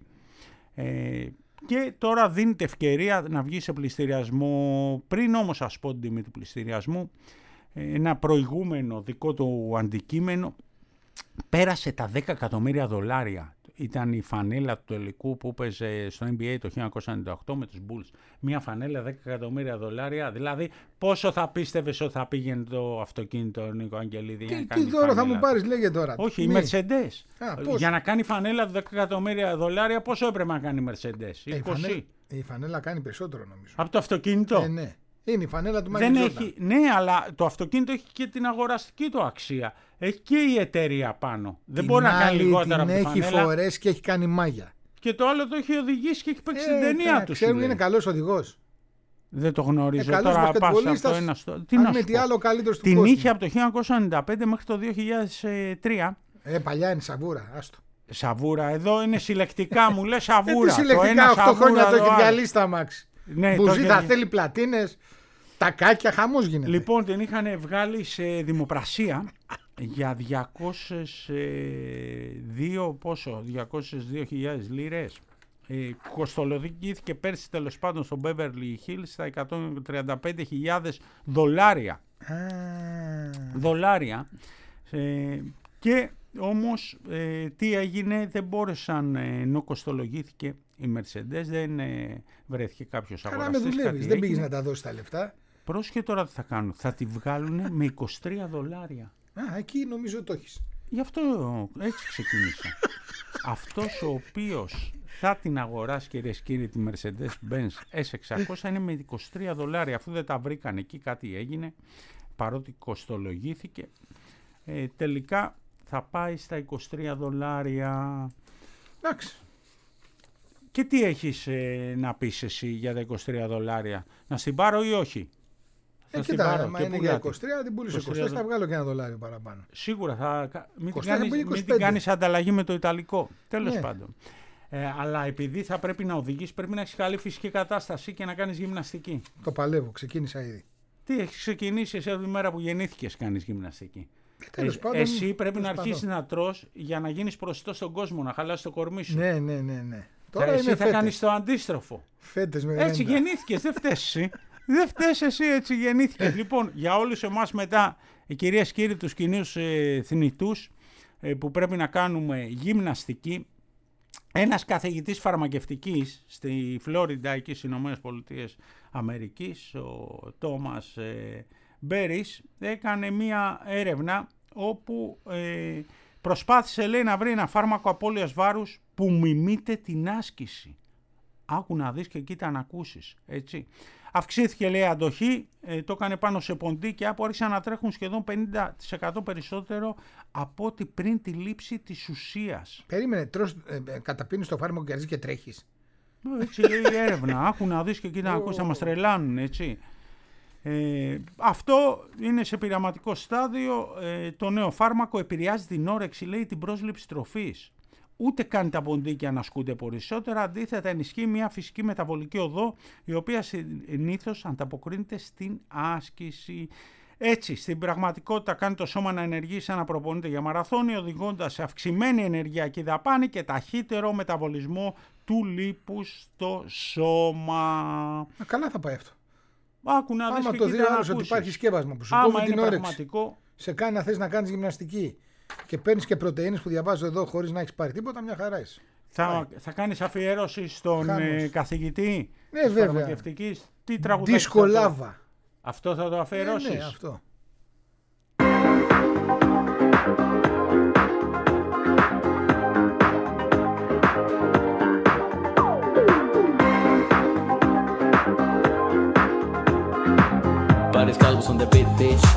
Και τώρα δίνεται ευκαιρία να βγει σε πληστηριασμό. Πριν όμως σας πω την τιμή του πληστηριασμού, ένα προηγούμενο δικό του αντικείμενο πέρασε τα 10 εκατομμύρια δολάρια. Ήταν η φανέλα του τελικού που έπαιζε στο NBA το 1998 με τους Bulls. Μια φανέλα 10 εκατομμύρια δολάρια. Δηλαδή πόσο θα πίστευες ότι θα πήγαινε το αυτοκίνητο, Νίκο Αγγελίδη? Τι δώρο θα μου πάρεις, λέγε τώρα. Όχι, η Mercedes. Για να κάνει φανέλα 10 εκατομμύρια δολάρια, πόσο έπρεπε να κάνει η Mercedes? 20. Η φανέλα κάνει περισσότερο, νομίζω. Από το αυτοκίνητο. Ναι. Είναι η φανέλα του Μάικλ Τζόρνταν. Ναι, αλλά το αυτοκίνητο έχει και την αγοραστική του αξία. Έχει και η εταιρεία πάνω. Δεν μπορεί να κάνει λιγότερα από τη φανέλα. Την έχει φορέσει και έχει κάνει μάγια. Και το άλλο το έχει οδηγήσει και έχει παίξει την ταινία του. Ξέρουν, είναι καλός οδηγός. Δεν το γνωρίζω. Τώρα πας από το ένα στο... Τι να σου πω. Τι άλλο καλύτερος του την κόσμου. είχε από το 1995 μέχρι το 2003. Παλιά είναι σαβούρα, άστο. Σαβούρα, εδώ είναι συλλεκτικά, μου λες σαβούρα. Τι συλλεκτικά, 8 χρόνια το έχει διαλύσει τα αμάξι. Μπουζίτα, θέλει πλατίνες. Τα κάκια, χαμός γίνεται. Λοιπόν, την είχαν βγάλει σε δημοπρασία για 202.000 λίρες. Κοστολογήθηκε πέρσι, τέλος πάντων, στο Beverly Hills στα 135.000 δολάρια. Δολάρια. Και όμως τι έγινε, δεν μπόρεσαν, ενώ κοστολογήθηκε η Mercedes, δεν βρέθηκε κάποιος αγοραστής. Καλά με δουλεύεις, δεν πήγες να τα δώσεις τα λεφτά. Πρόσχε τώρα τι θα κάνουν. Θα τη βγάλουν με 23 δολάρια. Εκεί νομίζω το έχεις. Γι' αυτό έτσι ξεκίνησα. Αυτός ο οποίος θα την αγοράσει, κυρίες και κύριοι, τη Mercedes-Benz S600 είναι με 23 δολάρια. Αφού δεν τα βρήκαν εκεί, κάτι έγινε, παρότι κοστολογήθηκε. Τελικά θα πάει στα 23 δολάρια. Εντάξει. Και τι έχεις να πεις εσύ για τα 23 δολάρια? Να στην πάρω ή όχι? Κοίτα, άμα είναι για 23, την πούλησε 23, θα βγάλω και ένα δολάριο παραπάνω. Σίγουρα, μην την κάνεις ανταλλαγή με το Ιταλικό. Τέλος πάντων. Αλλά επειδή θα πρέπει να οδηγείς, πρέπει να έχεις καλή φυσική κατάσταση και να κάνεις γυμναστική. Το παλεύω, ξεκίνησα ήδη. Τι έχεις ξεκινήσει εσύ από τη μέρα που γεννήθηκες, κάνεις γυμναστική? Πάντων, εσύ πρέπει να αρχίσεις να τρως για να γίνεις προσιτός στον κόσμο, να χαλάσεις το κορμί σου. Ναι. Τώρα εσύ θα κάνεις το αντίστροφο. Φέτες με έτσι γεννήθηκες, δεν φταίς εσύ. Δεν φταίς εσύ, έτσι γεννήθηκες. Λοιπόν, για όλους εμάς μετά, κυρίες και κύριοι, τους κοινούς θνητούς που πρέπει να κάνουμε γυμναστική, ένας καθηγητής φαρμακευτικής στη Φλόριντα, εκεί στις Ηνωμένες Πολιτείες Αμερικής, ο Τόμας Μπέρις, έκανε μία έρευνα όπου Προσπάθησε, λέει, να βρει ένα φάρμακο απώλειας βάρους που μιμείται την άσκηση. Άκου να δεις και κοίτα να ακούσεις, έτσι. Αυξήθηκε, λέει, αντοχή, το έκανε πάνω σε ποντίκια που άρχισαν να τρέχουν σχεδόν 50% περισσότερο από ό,τι πριν τη λήψη της ουσίας. Περίμενε, καταπίνεις το φάρμακο και αρχίζεις και τρέχεις. Έτσι λέει η έρευνα. Άκου να δεις και κοίτα να ακούσεις, θα μας τρελάνουν, έτσι. Αυτό είναι σε πειραματικό στάδιο. Το νέο φάρμακο επηρεάζει την όρεξη, λέει, την πρόσληψη τροφής. Ούτε κάνει τα ποντίκια να ασκούνται περισσότερα, αντίθετα ενισχύει μια φυσική μεταβολική οδό, η οποία συνήθως ανταποκρίνεται στην άσκηση. Έτσι, στην πραγματικότητα κάνει το σώμα να ενεργεί σαν να προπονείται για μαραθώνιο, οδηγώντας σε αυξημένη ενεργειακή δαπάνη και ταχύτερο μεταβολισμό του λίπους στο σώμα. Καλά θα πάει αυτό. Άκου να δεις άμα και το δει κοίτα να ότι ακούσεις. υπάρχει σκεύασμα που σου Άμα κόβει την είναι όρεξη, πραγματικό, σε κάνει να θες να κάνεις γυμναστική και παίρνεις και πρωτεΐνες που διαβάζω εδώ χωρίς να έχεις πάρει τίποτα, μια χαρά είσαι. θα κάνεις αφιέρωση στον καθηγητή της φαρμακευτικής. Τι τραγουδάκι? Δυσκολάβα. Αυτό θα το αφιερώσεις? Ναι, αυτό. Πάρεις κάλπους on the beat, bitch.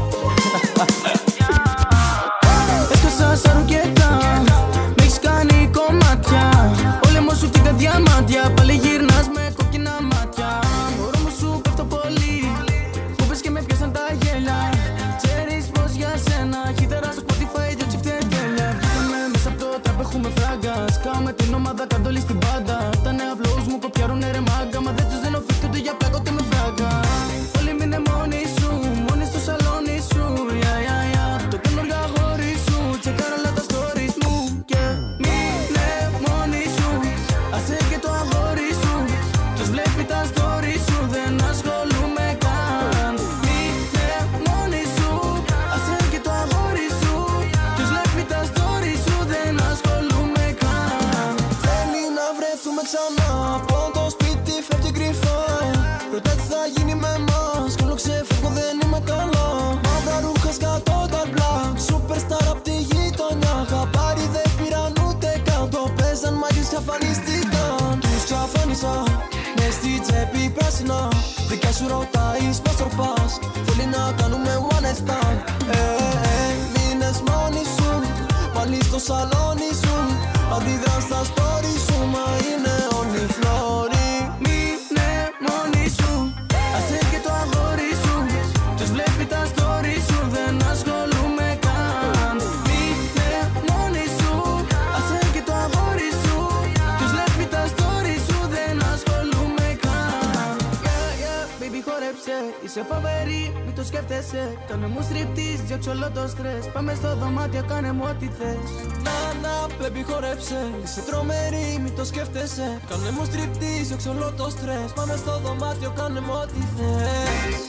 Έσκασα σαν ρουκέτα, μ' έχεις κάνει κομμάτια. Ο λαιμός σου και τα διαμάντια, πάλι γυρνάς με κόκκινα μάτια. Μωρό μου σου πέφτω πολύ, μου πες και με πιάσαν τα γέλια. Ξέρεις πως για σένα, χύτερα στο Spotify δυο τσιφτετέλια. Βγήκαμε μέσα από το τραπ, έχουμε φράγκα. Σκάμε την ομάδα, καντόλη στην πάντα. Τα νέα flows μου κοπιάρουνε ρε μάγκα. Μα δεν τους δίνω fit ούτε για πλάκο και με φράγκα. Όλοι μην είναι μόνοι σου, μόνοι στο σαλόνι σου. Το καινούργιο αγόρι σου, τσεκάρα όλα τα stories μου. Και μείνε μόνοι σου, άσε και το αγόρι σου. Τους βλέπει τα stories σου, δεν ασχολούμαι καν. Μείνε μόνοι σου, άσε και το αγόρι σου. Τους βλέπει τα stories σου, δεν ασχολούμαι καν. Θέλει να βρεθούμε ξανά, από το σπίτι φεύγει κρυφά. Ρωτά τι θα γίνει με εμάς, κι όλο ξεφεύγω δεν είμαι καλά. Μαύρα ρούχα σκατώ τα μπλακ, superstar απ' τη γειτονιά. Χαπάρι δεν πήραν ούτε καν, το παίζαν μάγκες ξαφανίστηκαν. Τους ξαφάνισα, μες στη τσέπη πράσινα. Δικά σου ρωτάεις πως τροπάς, θέλει να κάνουμε one night stand. Μείνες μόνοι σου, πάλι στο σαλόνι σου. Αντιδράς στα stories σου, μα είναι όλοι φλόροι. Μείνε μόνοι σου, άσε και το αγόρι σου. Τους βλέπει τα stories σου, δεν ασχολούμαι καν. Μείνε μόνοι σου, άσε και το αγόρι σου. Τους βλέπει τα stories σου, δεν ασχολούμαι καν. Baby χόρεψε, είσαι φοβερή, μην το σκέφτεσαι. Κάνε μου striptease, διώξω όλο το στρες. Πάμε στο δωμάτιο, κάνε μου ό,τι θες. Να, baby χόρεψε, είσαι τρομερή, μην το σκέφτεσαι. Κάνε μου striptease, διώξω όλο το στρες. Πάμε στο δωμάτιο, κάνε μου ό,τι θες.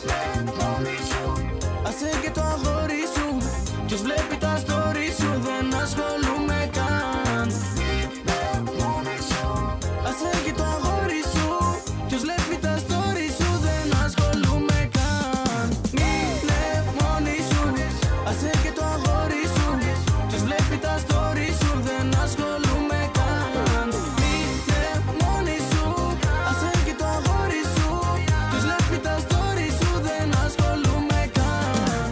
Άσε και το αγόρι σου, ποιος βλέπει τα stories σου, δεν ασχολούμαι καν. Άσε και το αγόρι σου, ποιος βλέπει τα stories σου, δεν ασχολούμαι καν. Μείνε μόνοι σου, άσε και το αγόρι σου. Ποιος βλέπει τα stories σου, δεν ασχολούμαι καν. Μείνε μόνοι σου, άσε και το αγόρι σου. Ποιος βλέπει τα stories σου, δεν ασχολούμαι καν.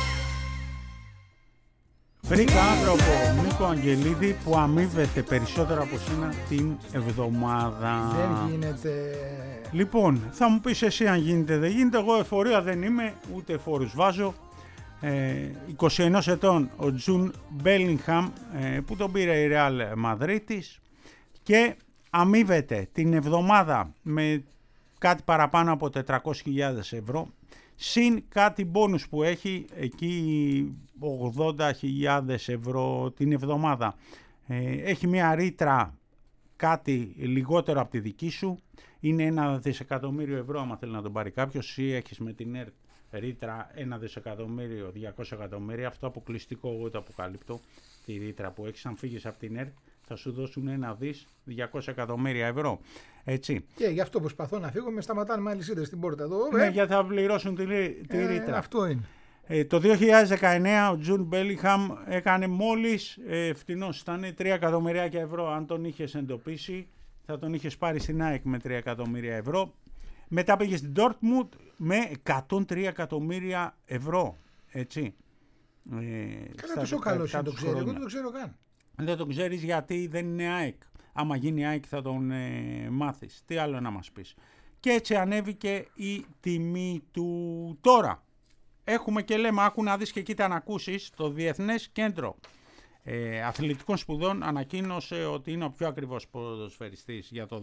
Βρήκα άνθρωπο, Νίκο Αγγελίδη, που αμείβεται περισσότερο από σένα την εβδομάδα. Δεν γίνεται. Λοιπόν, θα μου πεις εσύ αν γίνεται δεν γίνεται. Εγώ εφορία δεν είμαι, ούτε φόρους βάζω. 21 ετών ο Τζουν Μπέλιγχαμ, που τον πήρε η Ρεάλ Μαδρίτης και αμείβεται την εβδομάδα με κάτι παραπάνω από 400.000 ευρώ, συν κάτι μπόνους που έχει εκεί 80.000 ευρώ την εβδομάδα. Έχει μια ρήτρα κάτι λιγότερο από τη δική σου, είναι 1 δισεκατομμύριο ευρώ άμα θέλει να τον πάρει κάποιος, ή έχεις με την ΕΡΤ ρήτρα 1 δισεκατομμύριο, 200 εκατομμύρια, αυτό αποκλειστικό εγώ το αποκαλύπτω, τη ρήτρα που έχεις, αν φύγεις από την ΕΡΤ θα σου δώσουν 1 δις 200 εκατομμύρια ευρώ, έτσι. Και γι' αυτό προσπαθώ να φύγω, με σταματάνε με αλυσίδες στην πόρτα εδώ. Ναι, γιατί θα πληρώσουν τη ρήτρα. Αυτό είναι. Το 2019 ο Τζουν Μπέλιγχαμ έκανε μόλις φτηνός, ήταν 3 εκατομμυρία ευρώ. Αν τον είχες εντοπίσει θα τον είχες πάρει στην ΑΕΚ με 3 εκατομμύρια ευρώ. Μετά πήγε στην Dortmund με 103 εκατομμύρια ευρώ. Έτσι. Καλά, τόσο καλός είναι, το ξέρω, εγώ δεν το ξέρω καν. Δεν το ξέρεις γιατί δεν είναι ΑΕΚ. Άμα γίνει ΑΕΚ θα τον μάθεις. Τι άλλο να μας πεις. Και έτσι ανέβηκε η τιμή του. Τώρα έχουμε και λέμε, άκου να δεις και κοίτα να ακούσεις, το Διεθνές Κέντρο Αθλητικών Σπουδών ανακοίνωσε ότι είναι ο πιο ακριβώς ποδοσφαιριστής για το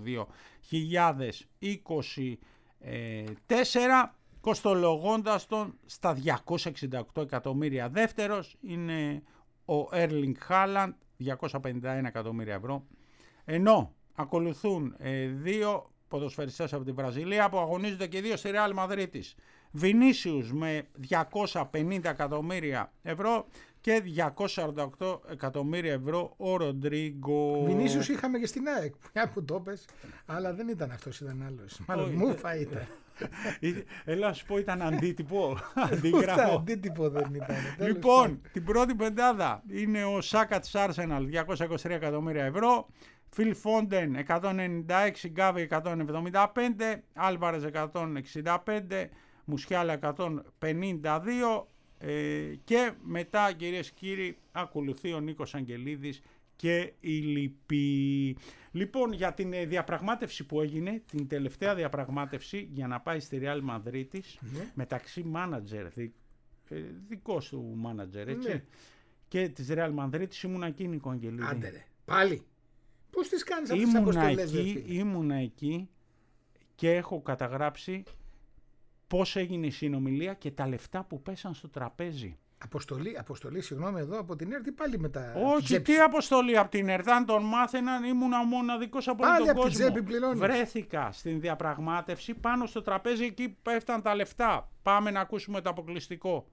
2024, κοστολογώντας τον στα 268 εκατομμύρια. Δεύτερος είναι ο Έρλινγκ Χάλαντ, 251 εκατομμύρια ευρώ, ενώ ακολουθούν δύο ποδοσφαιριστές από τη Βραζιλία που αγωνίζονται και δύο στη Ρεάλ Μαδρίτης. Βινίσιους με 250 εκατομμύρια ευρώ και 248 εκατομμύρια ευρώ ο Ροντρίγκο. Βινίσιους είχαμε και στην ΑΕΚ, μια που το πες, αλλά δεν ήταν αυτός, ήταν άλλος. Μάλλον Μούφα ήταν. Έλα σου πω, ήταν αντίτυπο. Αντίγραφο. Αντίτυπο δεν ήταν. Λοιπόν, την πρώτη πεντάδα είναι ο Σάκα της Arsenal, 223 εκατομμύρια ευρώ. Φιλ Φόντεν 196, Γκάβι 175, Άλβαρες 165, Μουσιάλα 152 και μετά, κυρίες και κύριοι, ακολουθεί ο Νίκος Αγγελίδης και η λοιποί. Λοιπόν, για την διαπραγμάτευση που έγινε, την τελευταία διαπραγμάτευση για να πάει στη Ρεάλ Μαδρίτης, μεταξύ μάνατζερ, δικός του μάνατζερ, έτσι, και της Ρεάλ Μαδρίτης, ήμουν εκεί, Νίκο Αγγελίδη. Άντε ρε, πάλι. Πώς τις κάνεις αυτές τις αποστολές? Ήμουνα εκεί και έχω καταγράψει πώς έγινε η συνομιλία και τα λεφτά που πέσαν στο τραπέζι. Αποστολή, συγγνώμη, εδώ από την ΕΡΤ ή πάλι με τα. Όχι, τι αποστολή από την ΕΡΤ? Αν τον μάθαιναν, ήμουνα ο μοναδικός από πάλι τον από κόσμο. Την τσέπη πληρώνεις. Βρέθηκα στην διαπραγμάτευση πάνω στο τραπέζι, εκεί πέφταν τα λεφτά. Πάμε να ακούσουμε το αποκλειστικό.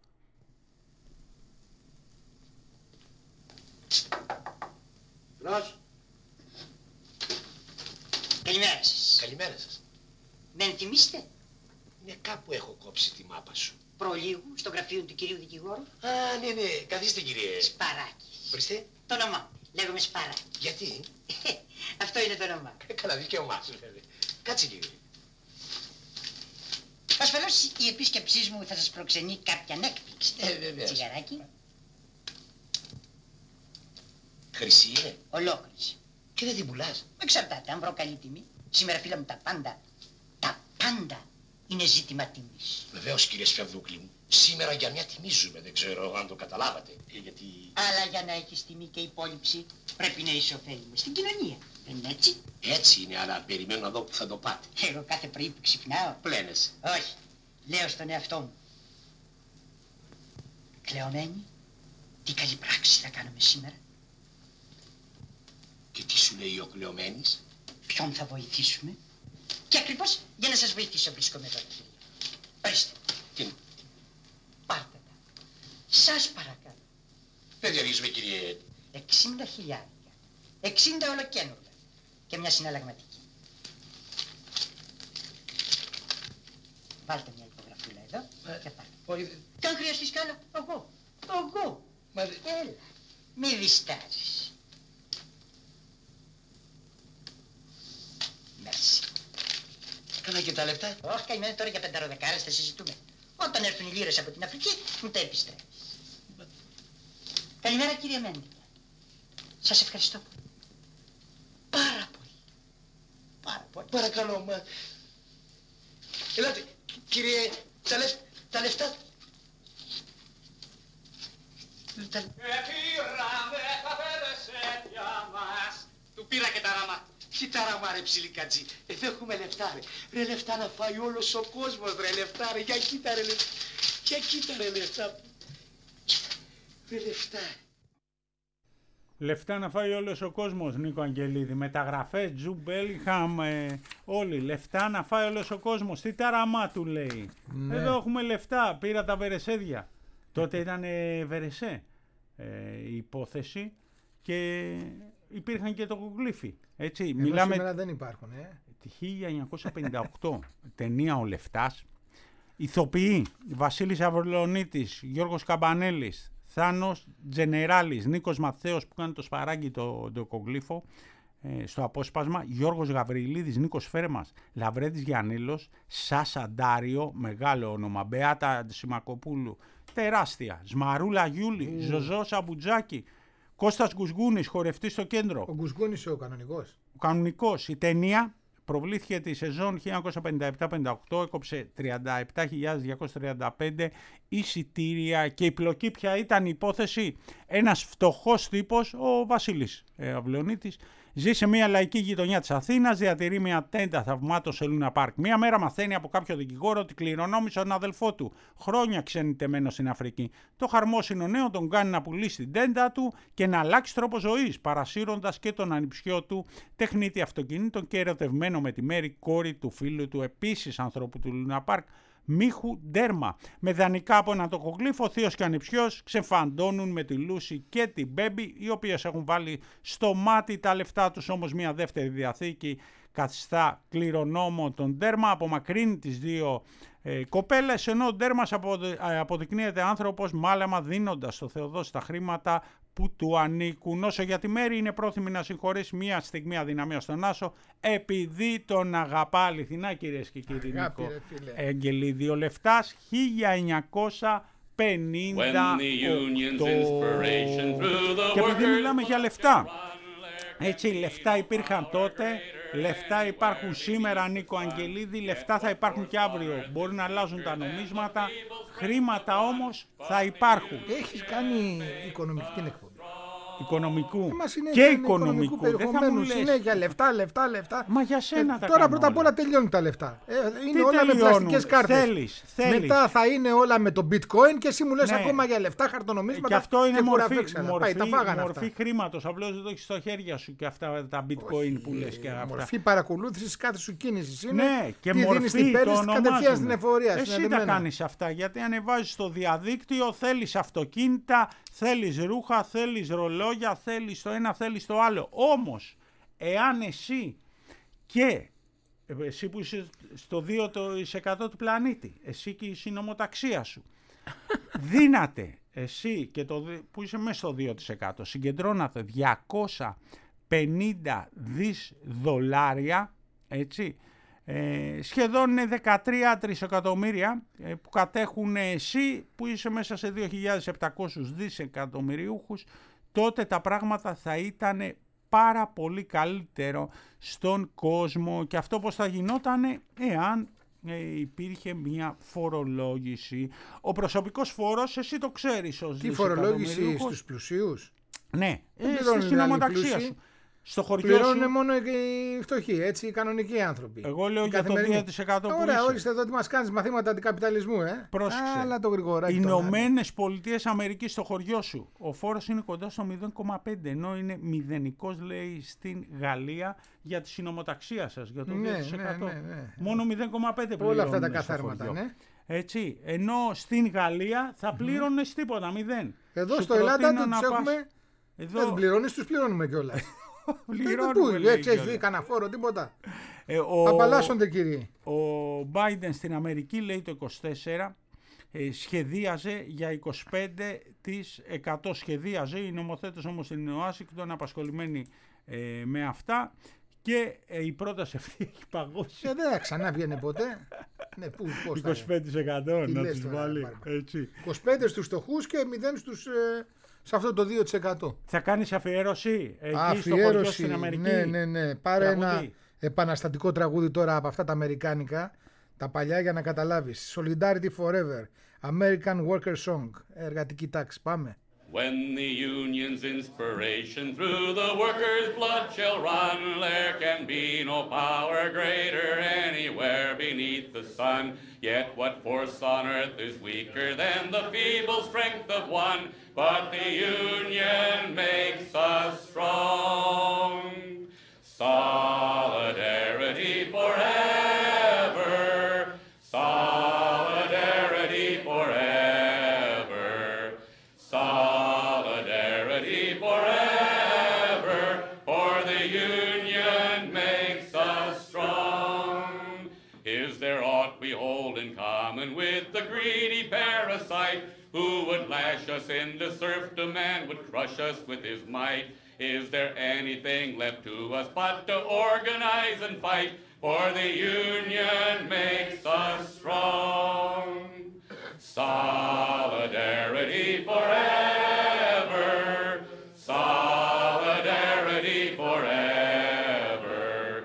Φρός. Καλημέρα σας. Καλημέρα σας. Με ενθυμίστε? Ναι, κάπου έχω κόψει τη μάπα σου. Προλίγου, στο γραφείο του κυρίου δικηγόρου. Α, ναι, καθίστε κύριε. Σπαράκης. Ορίστε. Το όνομά μου. Λέγομαι Σπαράκη. Γιατί? Αυτό είναι το όνομά μου. Καλά, δικαίωμά σου βέβαια. Κάτσε κύριε. Ασφαλώς η επίσκεψή μου θα σας προξενεί κάποια έκπληξη. Βέβαια. Τσιγαράκι. Χρυσή είναι. Ολόκληρη. Και δεν την πουλάς. Εξαρτάται, αν βρω καλή τιμή. Σήμερα, φίλα μου, τα πάντα είναι ζήτημα τιμής. Βεβαίως κύριε Σφιαβδούκλη μου. Σήμερα για μια τιμή ζούμε, δεν ξέρω αν το καταλάβατε. Γιατί... Αλλά για να έχεις τιμή και υπόλοιψη πρέπει να είσαι ωφέλιμος στην κοινωνία. Δεν είναι έτσι? Έτσι είναι, αλλά περιμένω να δω που θα το πάτε. Εγώ κάθε πρωί που ξυπνάω. Πλένεσαι. Όχι. Λέω στον εαυτό μου. Κλεωμένη, τι καλή πράξη θα κάνουμε σήμερα? Και τι σου λέει ο κλεωμένης? Ποιον θα βοηθήσουμε? Και ακριβώς για να σας βοηθήσω βρίσκομαι εδώ. Ορίστε. Τι... Πάρτε τα. Σας παρακαλώ. Δεν διορίζουμε κύριε. 60 χιλιάρικα. 60 ολοκαίνουργα. Και μια συναλλαγματική. Βάλτε μια υπογραφούλα εδώ και πάρτε. Όχι. Και αν χρειαστείς κι άλλο, εγώ. Μα... Έλα. Μη διστάζεις. Merci. Καλά και τα λεφτά. Όχι, καημένε, τώρα για 5 δεκάρες θα συζητούμε. Όταν έρθουν οι λίρες από την Αφρική, μου τα επιστρέφεις. Καλημέρα κύριε Μέντε. Σας ευχαριστώ πολύ. Πάρα πολύ. Πάρα πολύ. Παρακαλώ, μα... Ελάτε, κύριε, τα λεφτά... Του πήρα και τα ράμα. Τι τα ράμα ρε ψιλικατζή, εδώ έχουμε λεφτά ρε. Ρε λεφτά να φάει όλος ο κόσμος ρε λεφτά ρε. Για κοίτα ρε λεφτά. Για κοίτα ρε λεφτά. Ρε λεφτά. Λεφτά να φάει όλος ο κόσμος, Νίκο Αγγελίδη. Μεταγραφές, Τζου Μπέλιγχαμ, όλοι. Λεφτά να φάει όλος ο κόσμος. Τι ταραμά του λέει. Ναι. Εδώ έχουμε λεφτά. Πήρα τα βερεσέδια. Τότε ήταν βερεσέ η υπόθεση και υπήρχαν και το κουκλίφι. Έτσι, ενώ μιλάμε... σήμερα δεν υπάρχουν. Τη 1958 ταινία «Ο Λεφτάς». Ηθοποιοί: Βασίλης Αυρολονίτης, Γιώργος Καμπανέλης, Θάνος Τζενεράλης, Νίκος Μαθαίος που κάνει το σπαράγγι το ντοκογλύφο στο απόσπασμα, Γιώργος Γαβριλίδης, Νίκος Φέρμας, Λαβρέντης Γιαννήλος, Σάσα Ντάριο, μεγάλο όνομα, Μπεάτα Σιμακοπούλου, τεράστια, Σμαρούλα Γιούλη, Ζωζό Σαμπουτζάκη, Κώστας Γκουσγούνης, χορευτής στο κέντρο. Ο Γκουσγούνης ο κανονικός. Ο κανονικός. Η ταινία προβλήθηκε τη σεζόν 1957-58, έκοψε 37.235 εισιτήρια και η πλοκή ποια ήταν η υπόθεση? Ένας φτωχός τύπος, ο Βασίλης Αυλωνίτης, ζει σε μια λαϊκή γειτονιά της Αθήνας, διατηρεί μια τέντα θαυμάτων σε Λούνα Πάρκ. Μια μέρα μαθαίνει από κάποιο δικηγόρο ότι κληρονόμησε τον αδελφό του, χρόνια ξενιτεμένο στην Αφρική. Το χαρμόσυνο νέο τον κάνει να πουλήσει την τέντα του και να αλλάξει τρόπο ζωής, παρασύροντας και τον ανιψιό του, τεχνίτη αυτοκινήτων και ερωτευμένο με τη Μέρη, κόρη του φίλου του, επίσης ανθρώπου του Λούνα Πάρκ, Μίχου Ντέρμα. Με δανεικά από ένα τοκογλύφο, ο θείος και ο ανιψιός ξεφαντώνουν με τη Λούση και την Μπέμπη, οι οποίες έχουν βάλει στο μάτι τα λεφτά τους, όμως μια δεύτερη διαθήκη καθιστά κληρονόμο τον Ντέρμα, απομακρύνει τις δύο κοπέλες, ενώ ο Ντέρμας αποδεικνύεται άνθρωπος μάλαμα, δίνοντας στο Θεοδόση τα χρήματα που του ανήκουν. Όσο για τη Μέρη, είναι πρόθυμη να συγχωρήσει μια στιγμή αδυναμία στον Άσο επειδή τον αγαπά αληθινά, κυρίες και κύριοι. Νίκο Εγγελίδη, ο Λεφτάς 1958. Και επειδή μιλάμε για λεφτά, έτσι, λεφτά υπήρχαν τότε, λεφτά υπάρχουν σήμερα, Νίκο Αγγελίδη, λεφτά θα υπάρχουν και αύριο. Μπορεί να αλλάζουν τα νομίσματα, χρήματα όμως θα υπάρχουν. Έχεις κάνει οικονομική την εκπομπή. Οικονομικού και οικονομικού. Δεν θα μου λες. Είναι για λεφτά. Μα για σένα τα τώρα πρώτα απ' όλα τελειώνουν τα λεφτά. Είναι όλα με πλαστικές κάρτες. Θέλεις. Μετά θα είναι όλα με το bitcoin και εσύ μου λες ακόμα για λεφτά, χαρτονομίσματα. Και αυτό είναι μορφή χρήματος. Απλώς δεν το έχεις στο χέρια σου και αυτά τα bitcoin που λες και αυτά. Μορφή παρακολούθησης κάθε σου κίνησης είναι. Ναι, και τι μορφή δίνεις την πέρυσι κατευθείαν στην εφορία. Εσύ τα κάνεις αυτά, γιατί ανεβάζεις στο διαδίκτυο, θέλεις αυτοκίνητα, θέλεις ρούχα, θέλεις ρολόγια, θέλεις το ένα, θέλεις το άλλο. Όμως, εάν εσύ και εσύ που είσαι στο 2% του πλανήτη, εσύ και η συνομοταξία σου, δύναται εσύ και που είσαι μέσα στο 2%, συγκεντρώνατε 250 δις δολάρια, έτσι, σχεδόν είναι 13 τρισεκατομμύρια που κατέχουν εσύ που είσαι μέσα σε 2.700 δισεκατομμυριούχους, τότε τα πράγματα θα ήταν πάρα πολύ καλύτερο στον κόσμο. Και αυτό πώς θα γινότανε εάν υπήρχε μια φορολόγηση. Ο προσωπικός φόρος, εσύ το ξέρεις ως δισεκατομμυριούχος. Τι φορολόγηση στους πλουσίους? Ναι, στη συνομοταξία σου. Στο χωριό πληρώνουν σου μόνο οι φτωχοί, έτσι, οι κανονικοί άνθρωποι. Εγώ λέω για το 2% που ωραία, είσαι. ορίστε εδώ τι μας κάνεις μαθήματα αντικαπιταλισμού, Πρόσεξε. Αλλά το γρηγοράκι. Οι Ηνωμένες Πολιτείες Αμερικής στο χωριό σου, ο φόρος είναι κοντά στο 0,5, ενώ είναι μηδενικός, λέει, στην Γαλλία για τη συνομοταξία σας, για το 2%. Ναι. Μόνο 0,5 πληρώνουν. Όλα αυτά τα καθάρματα, ναι. Έτσι, ενώ στην Γαλλία θα πλήρωνες τίποτα, 0. Εδώ στο Ελλάδα τους έχουμε. Δεν πληρώνεις, τους πληρώνουμε κιόλας. Πληρώνουμε, έτσι έχεις δει κανένα φόρο, τίποτα. Απαλλάσσονται, κύριοι. Ο Biden στην Αμερική, λέει, το 24 σχεδίαζε για 25%. Σχεδίαζε, οι νομοθέτες όμως στην Ουάσιγκτον απασχολημένοι με αυτά, και η πρόταση αυτή έχει παγώσει. Δεν θα ξαναβγαίνει ποτέ. Ναι, πώς 25% να τους βάλει. 25 στους φτωχούς και 0 στους... σε αυτό το 2%. Θα κάνεις αφιέρωση εκεί στο χωριό στην Αμερική? Ναι. Πάρε ένα επαναστατικό τραγούδι τώρα από αυτά τα αμερικάνικα, τα παλιά, για να καταλάβεις. Solidarity Forever, American Worker Song, εργατική τάξη. Πάμε. When the union's inspiration through the workers' blood shall run, there can be no power greater anywhere beneath the sun. Yet what force on earth is weaker than the feeble strength of one? But the union makes us strong. Solidarity forever, solidarity forever, solidarity forever, for the union makes us strong. Is there aught we hold in common with us into serfdom and would crush us with his might. Is there anything left to us but to organize and fight? For the Union makes us strong. Solidarity forever. Solidarity forever.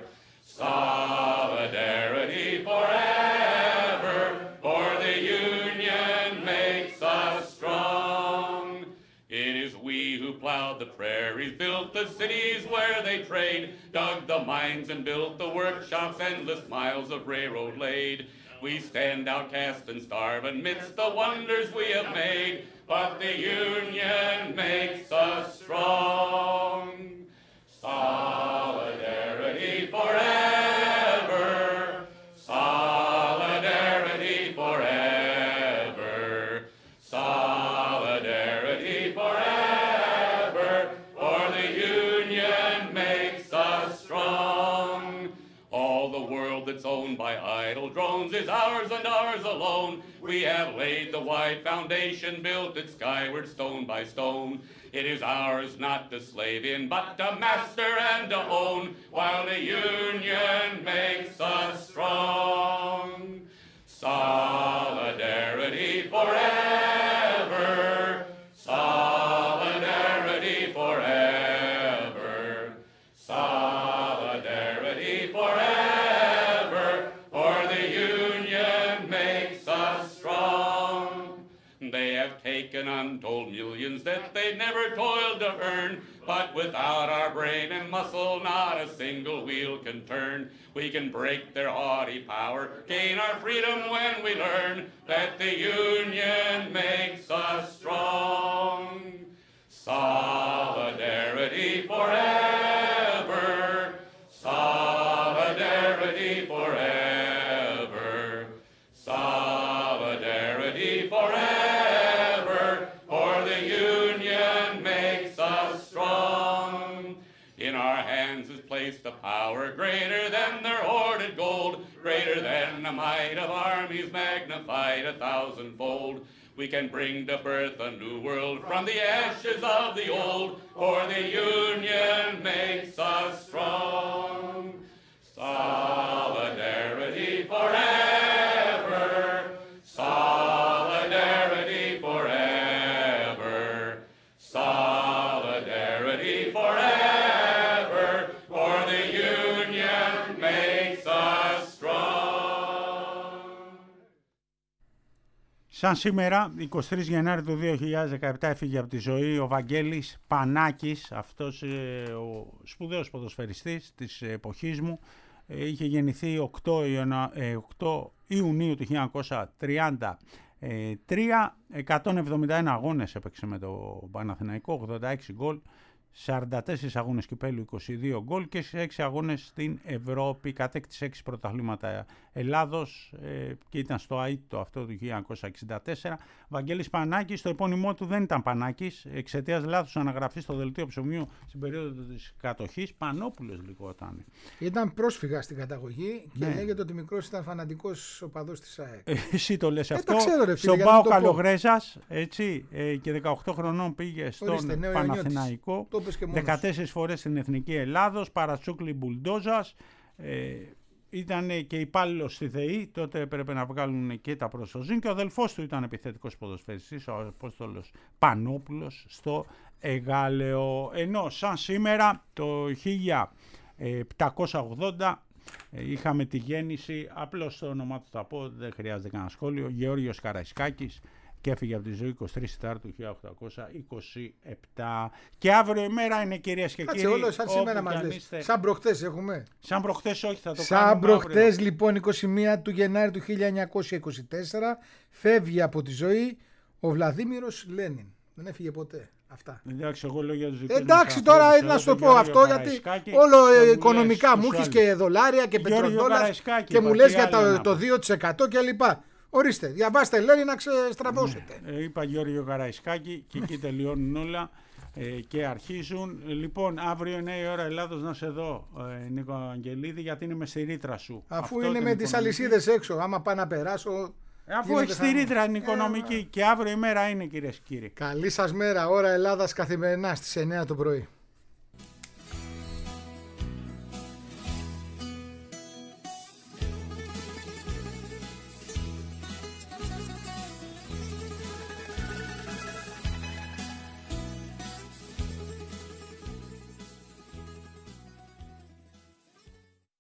Solidarity forever. For the Union makes us strong. It is we who plowed the prairies, built the cities where they trade, dug the mines and built the workshops, endless miles of railroad laid. We stand outcast and starve amidst the wonders we have made, but the Union makes us strong. Solidarity forever. Solidarity forever. Solidarity forever. For the Union makes us strong. All the world that's owned by idle drones is ours and ours alone. We have laid the wide foundation, built it skyward stone by stone. It is ours not to slave in, but to master and to own, while the Union makes us strong. Solidarity forever. Solidarity forever. Solidarity forever. For the Union makes us strong. They have taken untold millions that they never toiled to earn, but without our brain and muscle, not a single wheel can turn. We can break their haughty power, gain our freedom when we learn that the Union makes us strong. Solidarity forever. Solidarity forever. Solidarity forever. For the Union makes us strong. In our hands is placed a power greater than their hoarded gold, greater than the might of armies magnified 1,000-fold. We can bring to birth a new world from the ashes of the old, for the Union makes us strong. Solidarity forever. Solidarity forever. Solidarity forever. For the Union makes us strong. Σαν σήμερα, 23 Γενάρη του 2017, έφυγε από τη ζωή ο Βαγγέλης Πανάκης, αυτός ο σπουδαίος ποδοσφαιριστής της εποχής μου. Είχε γεννηθεί 8 Ιουνίου του 1933, 171 αγώνες έπαιξε με το Παναθηναϊκό, 86 γκολ, 44 αγώνες κυπέλλου, 22 γκολ και σε 6 αγώνες στην Ευρώπη. Κατέκτησε 6 πρωταθλήματα Ελλάδος και ήταν στο ΑΕΤ αυτό του 1964. Βαγγέλης Πανάκης, το επώνυμό του δεν ήταν Πανάκης, εξαιτίας λάθους αναγραφής στο δελτίο ψωμιού στην περίοδο της κατοχής. Πανόπουλος λιγόταν. Ήταν πρόσφυγα στην καταγωγή και ναι, λέγεται ότι μικρός ήταν φανατικός οπαδός της ΑΕΚ. Εσύ το λες αυτό. Ξέρω, ρε, φίλε, στον ΠΑΟ Καλογρέζας, έτσι, και 18 χρονών πήγε στον Παναθηναϊκό. 14 φορές στην Εθνική Ελλάδος, Παρατσούκλι Μπουλντόζας, ήταν και υπάλληλος στη ΔΕΗ, τότε έπρεπε να βγάλουν και τα προσωζήν, και ο αδελφός του ήταν επιθετικός ποδοσφαιριστής, ο Απόστολος Πανόπουλος, στο Εγάλεο. Ενώ σαν σήμερα το 1780 είχαμε τη γέννηση, απλώς το όνομά του θα πω, δεν χρειάζεται κανένα σχόλιο, Γεώργιος Καραϊσκάκης, και έφυγε από τη ζωή 23 Τετάρτου 1827. Και αύριο η μέρα είναι, κυρίες και κύριοι. Όλο σαν σήμερα μας λες. Σαν προχτές έχουμε. Σαν προχτές όχι, θα το σαν κάνουμε προχτές αύριο. Λοιπόν, 21 του Γενάρη του 1924 φεύγει από τη ζωή ο Βλαδίμηρος Λένιν. Δεν έφυγε ποτέ. Αυτά. Εντάξει, εγώ λέω για τους δικούς εντάξει, τώρα να σου το πω αυτό, γιατί όλο οικονομικά μου έχεις και δολάρια και πετροδόλαρες και μου λες για το 2% κλπ. Ορίστε, διαβάστε Λένιν να ξεστραβώσετε. Είπα Γιώργιο Καραϊσκάκη και εκεί τελειώνουν όλα και αρχίζουν. Λοιπόν, αύριο είναι η ώρα Ελλάδος να σε δω, Νίκο Αγγελίδη, γιατί είναι με στη ρήτρα σου. Αφού αυτό είναι με τις αλυσίδες έξω, άμα πάω να περάσω, Αφού έχει τη ρήτρα την οικονομική και αύριο η μέρα είναι, κυρίες και κύριοι. Καλή σας μέρα, ώρα Ελλάδας καθημερινά στις 9 το πρωί.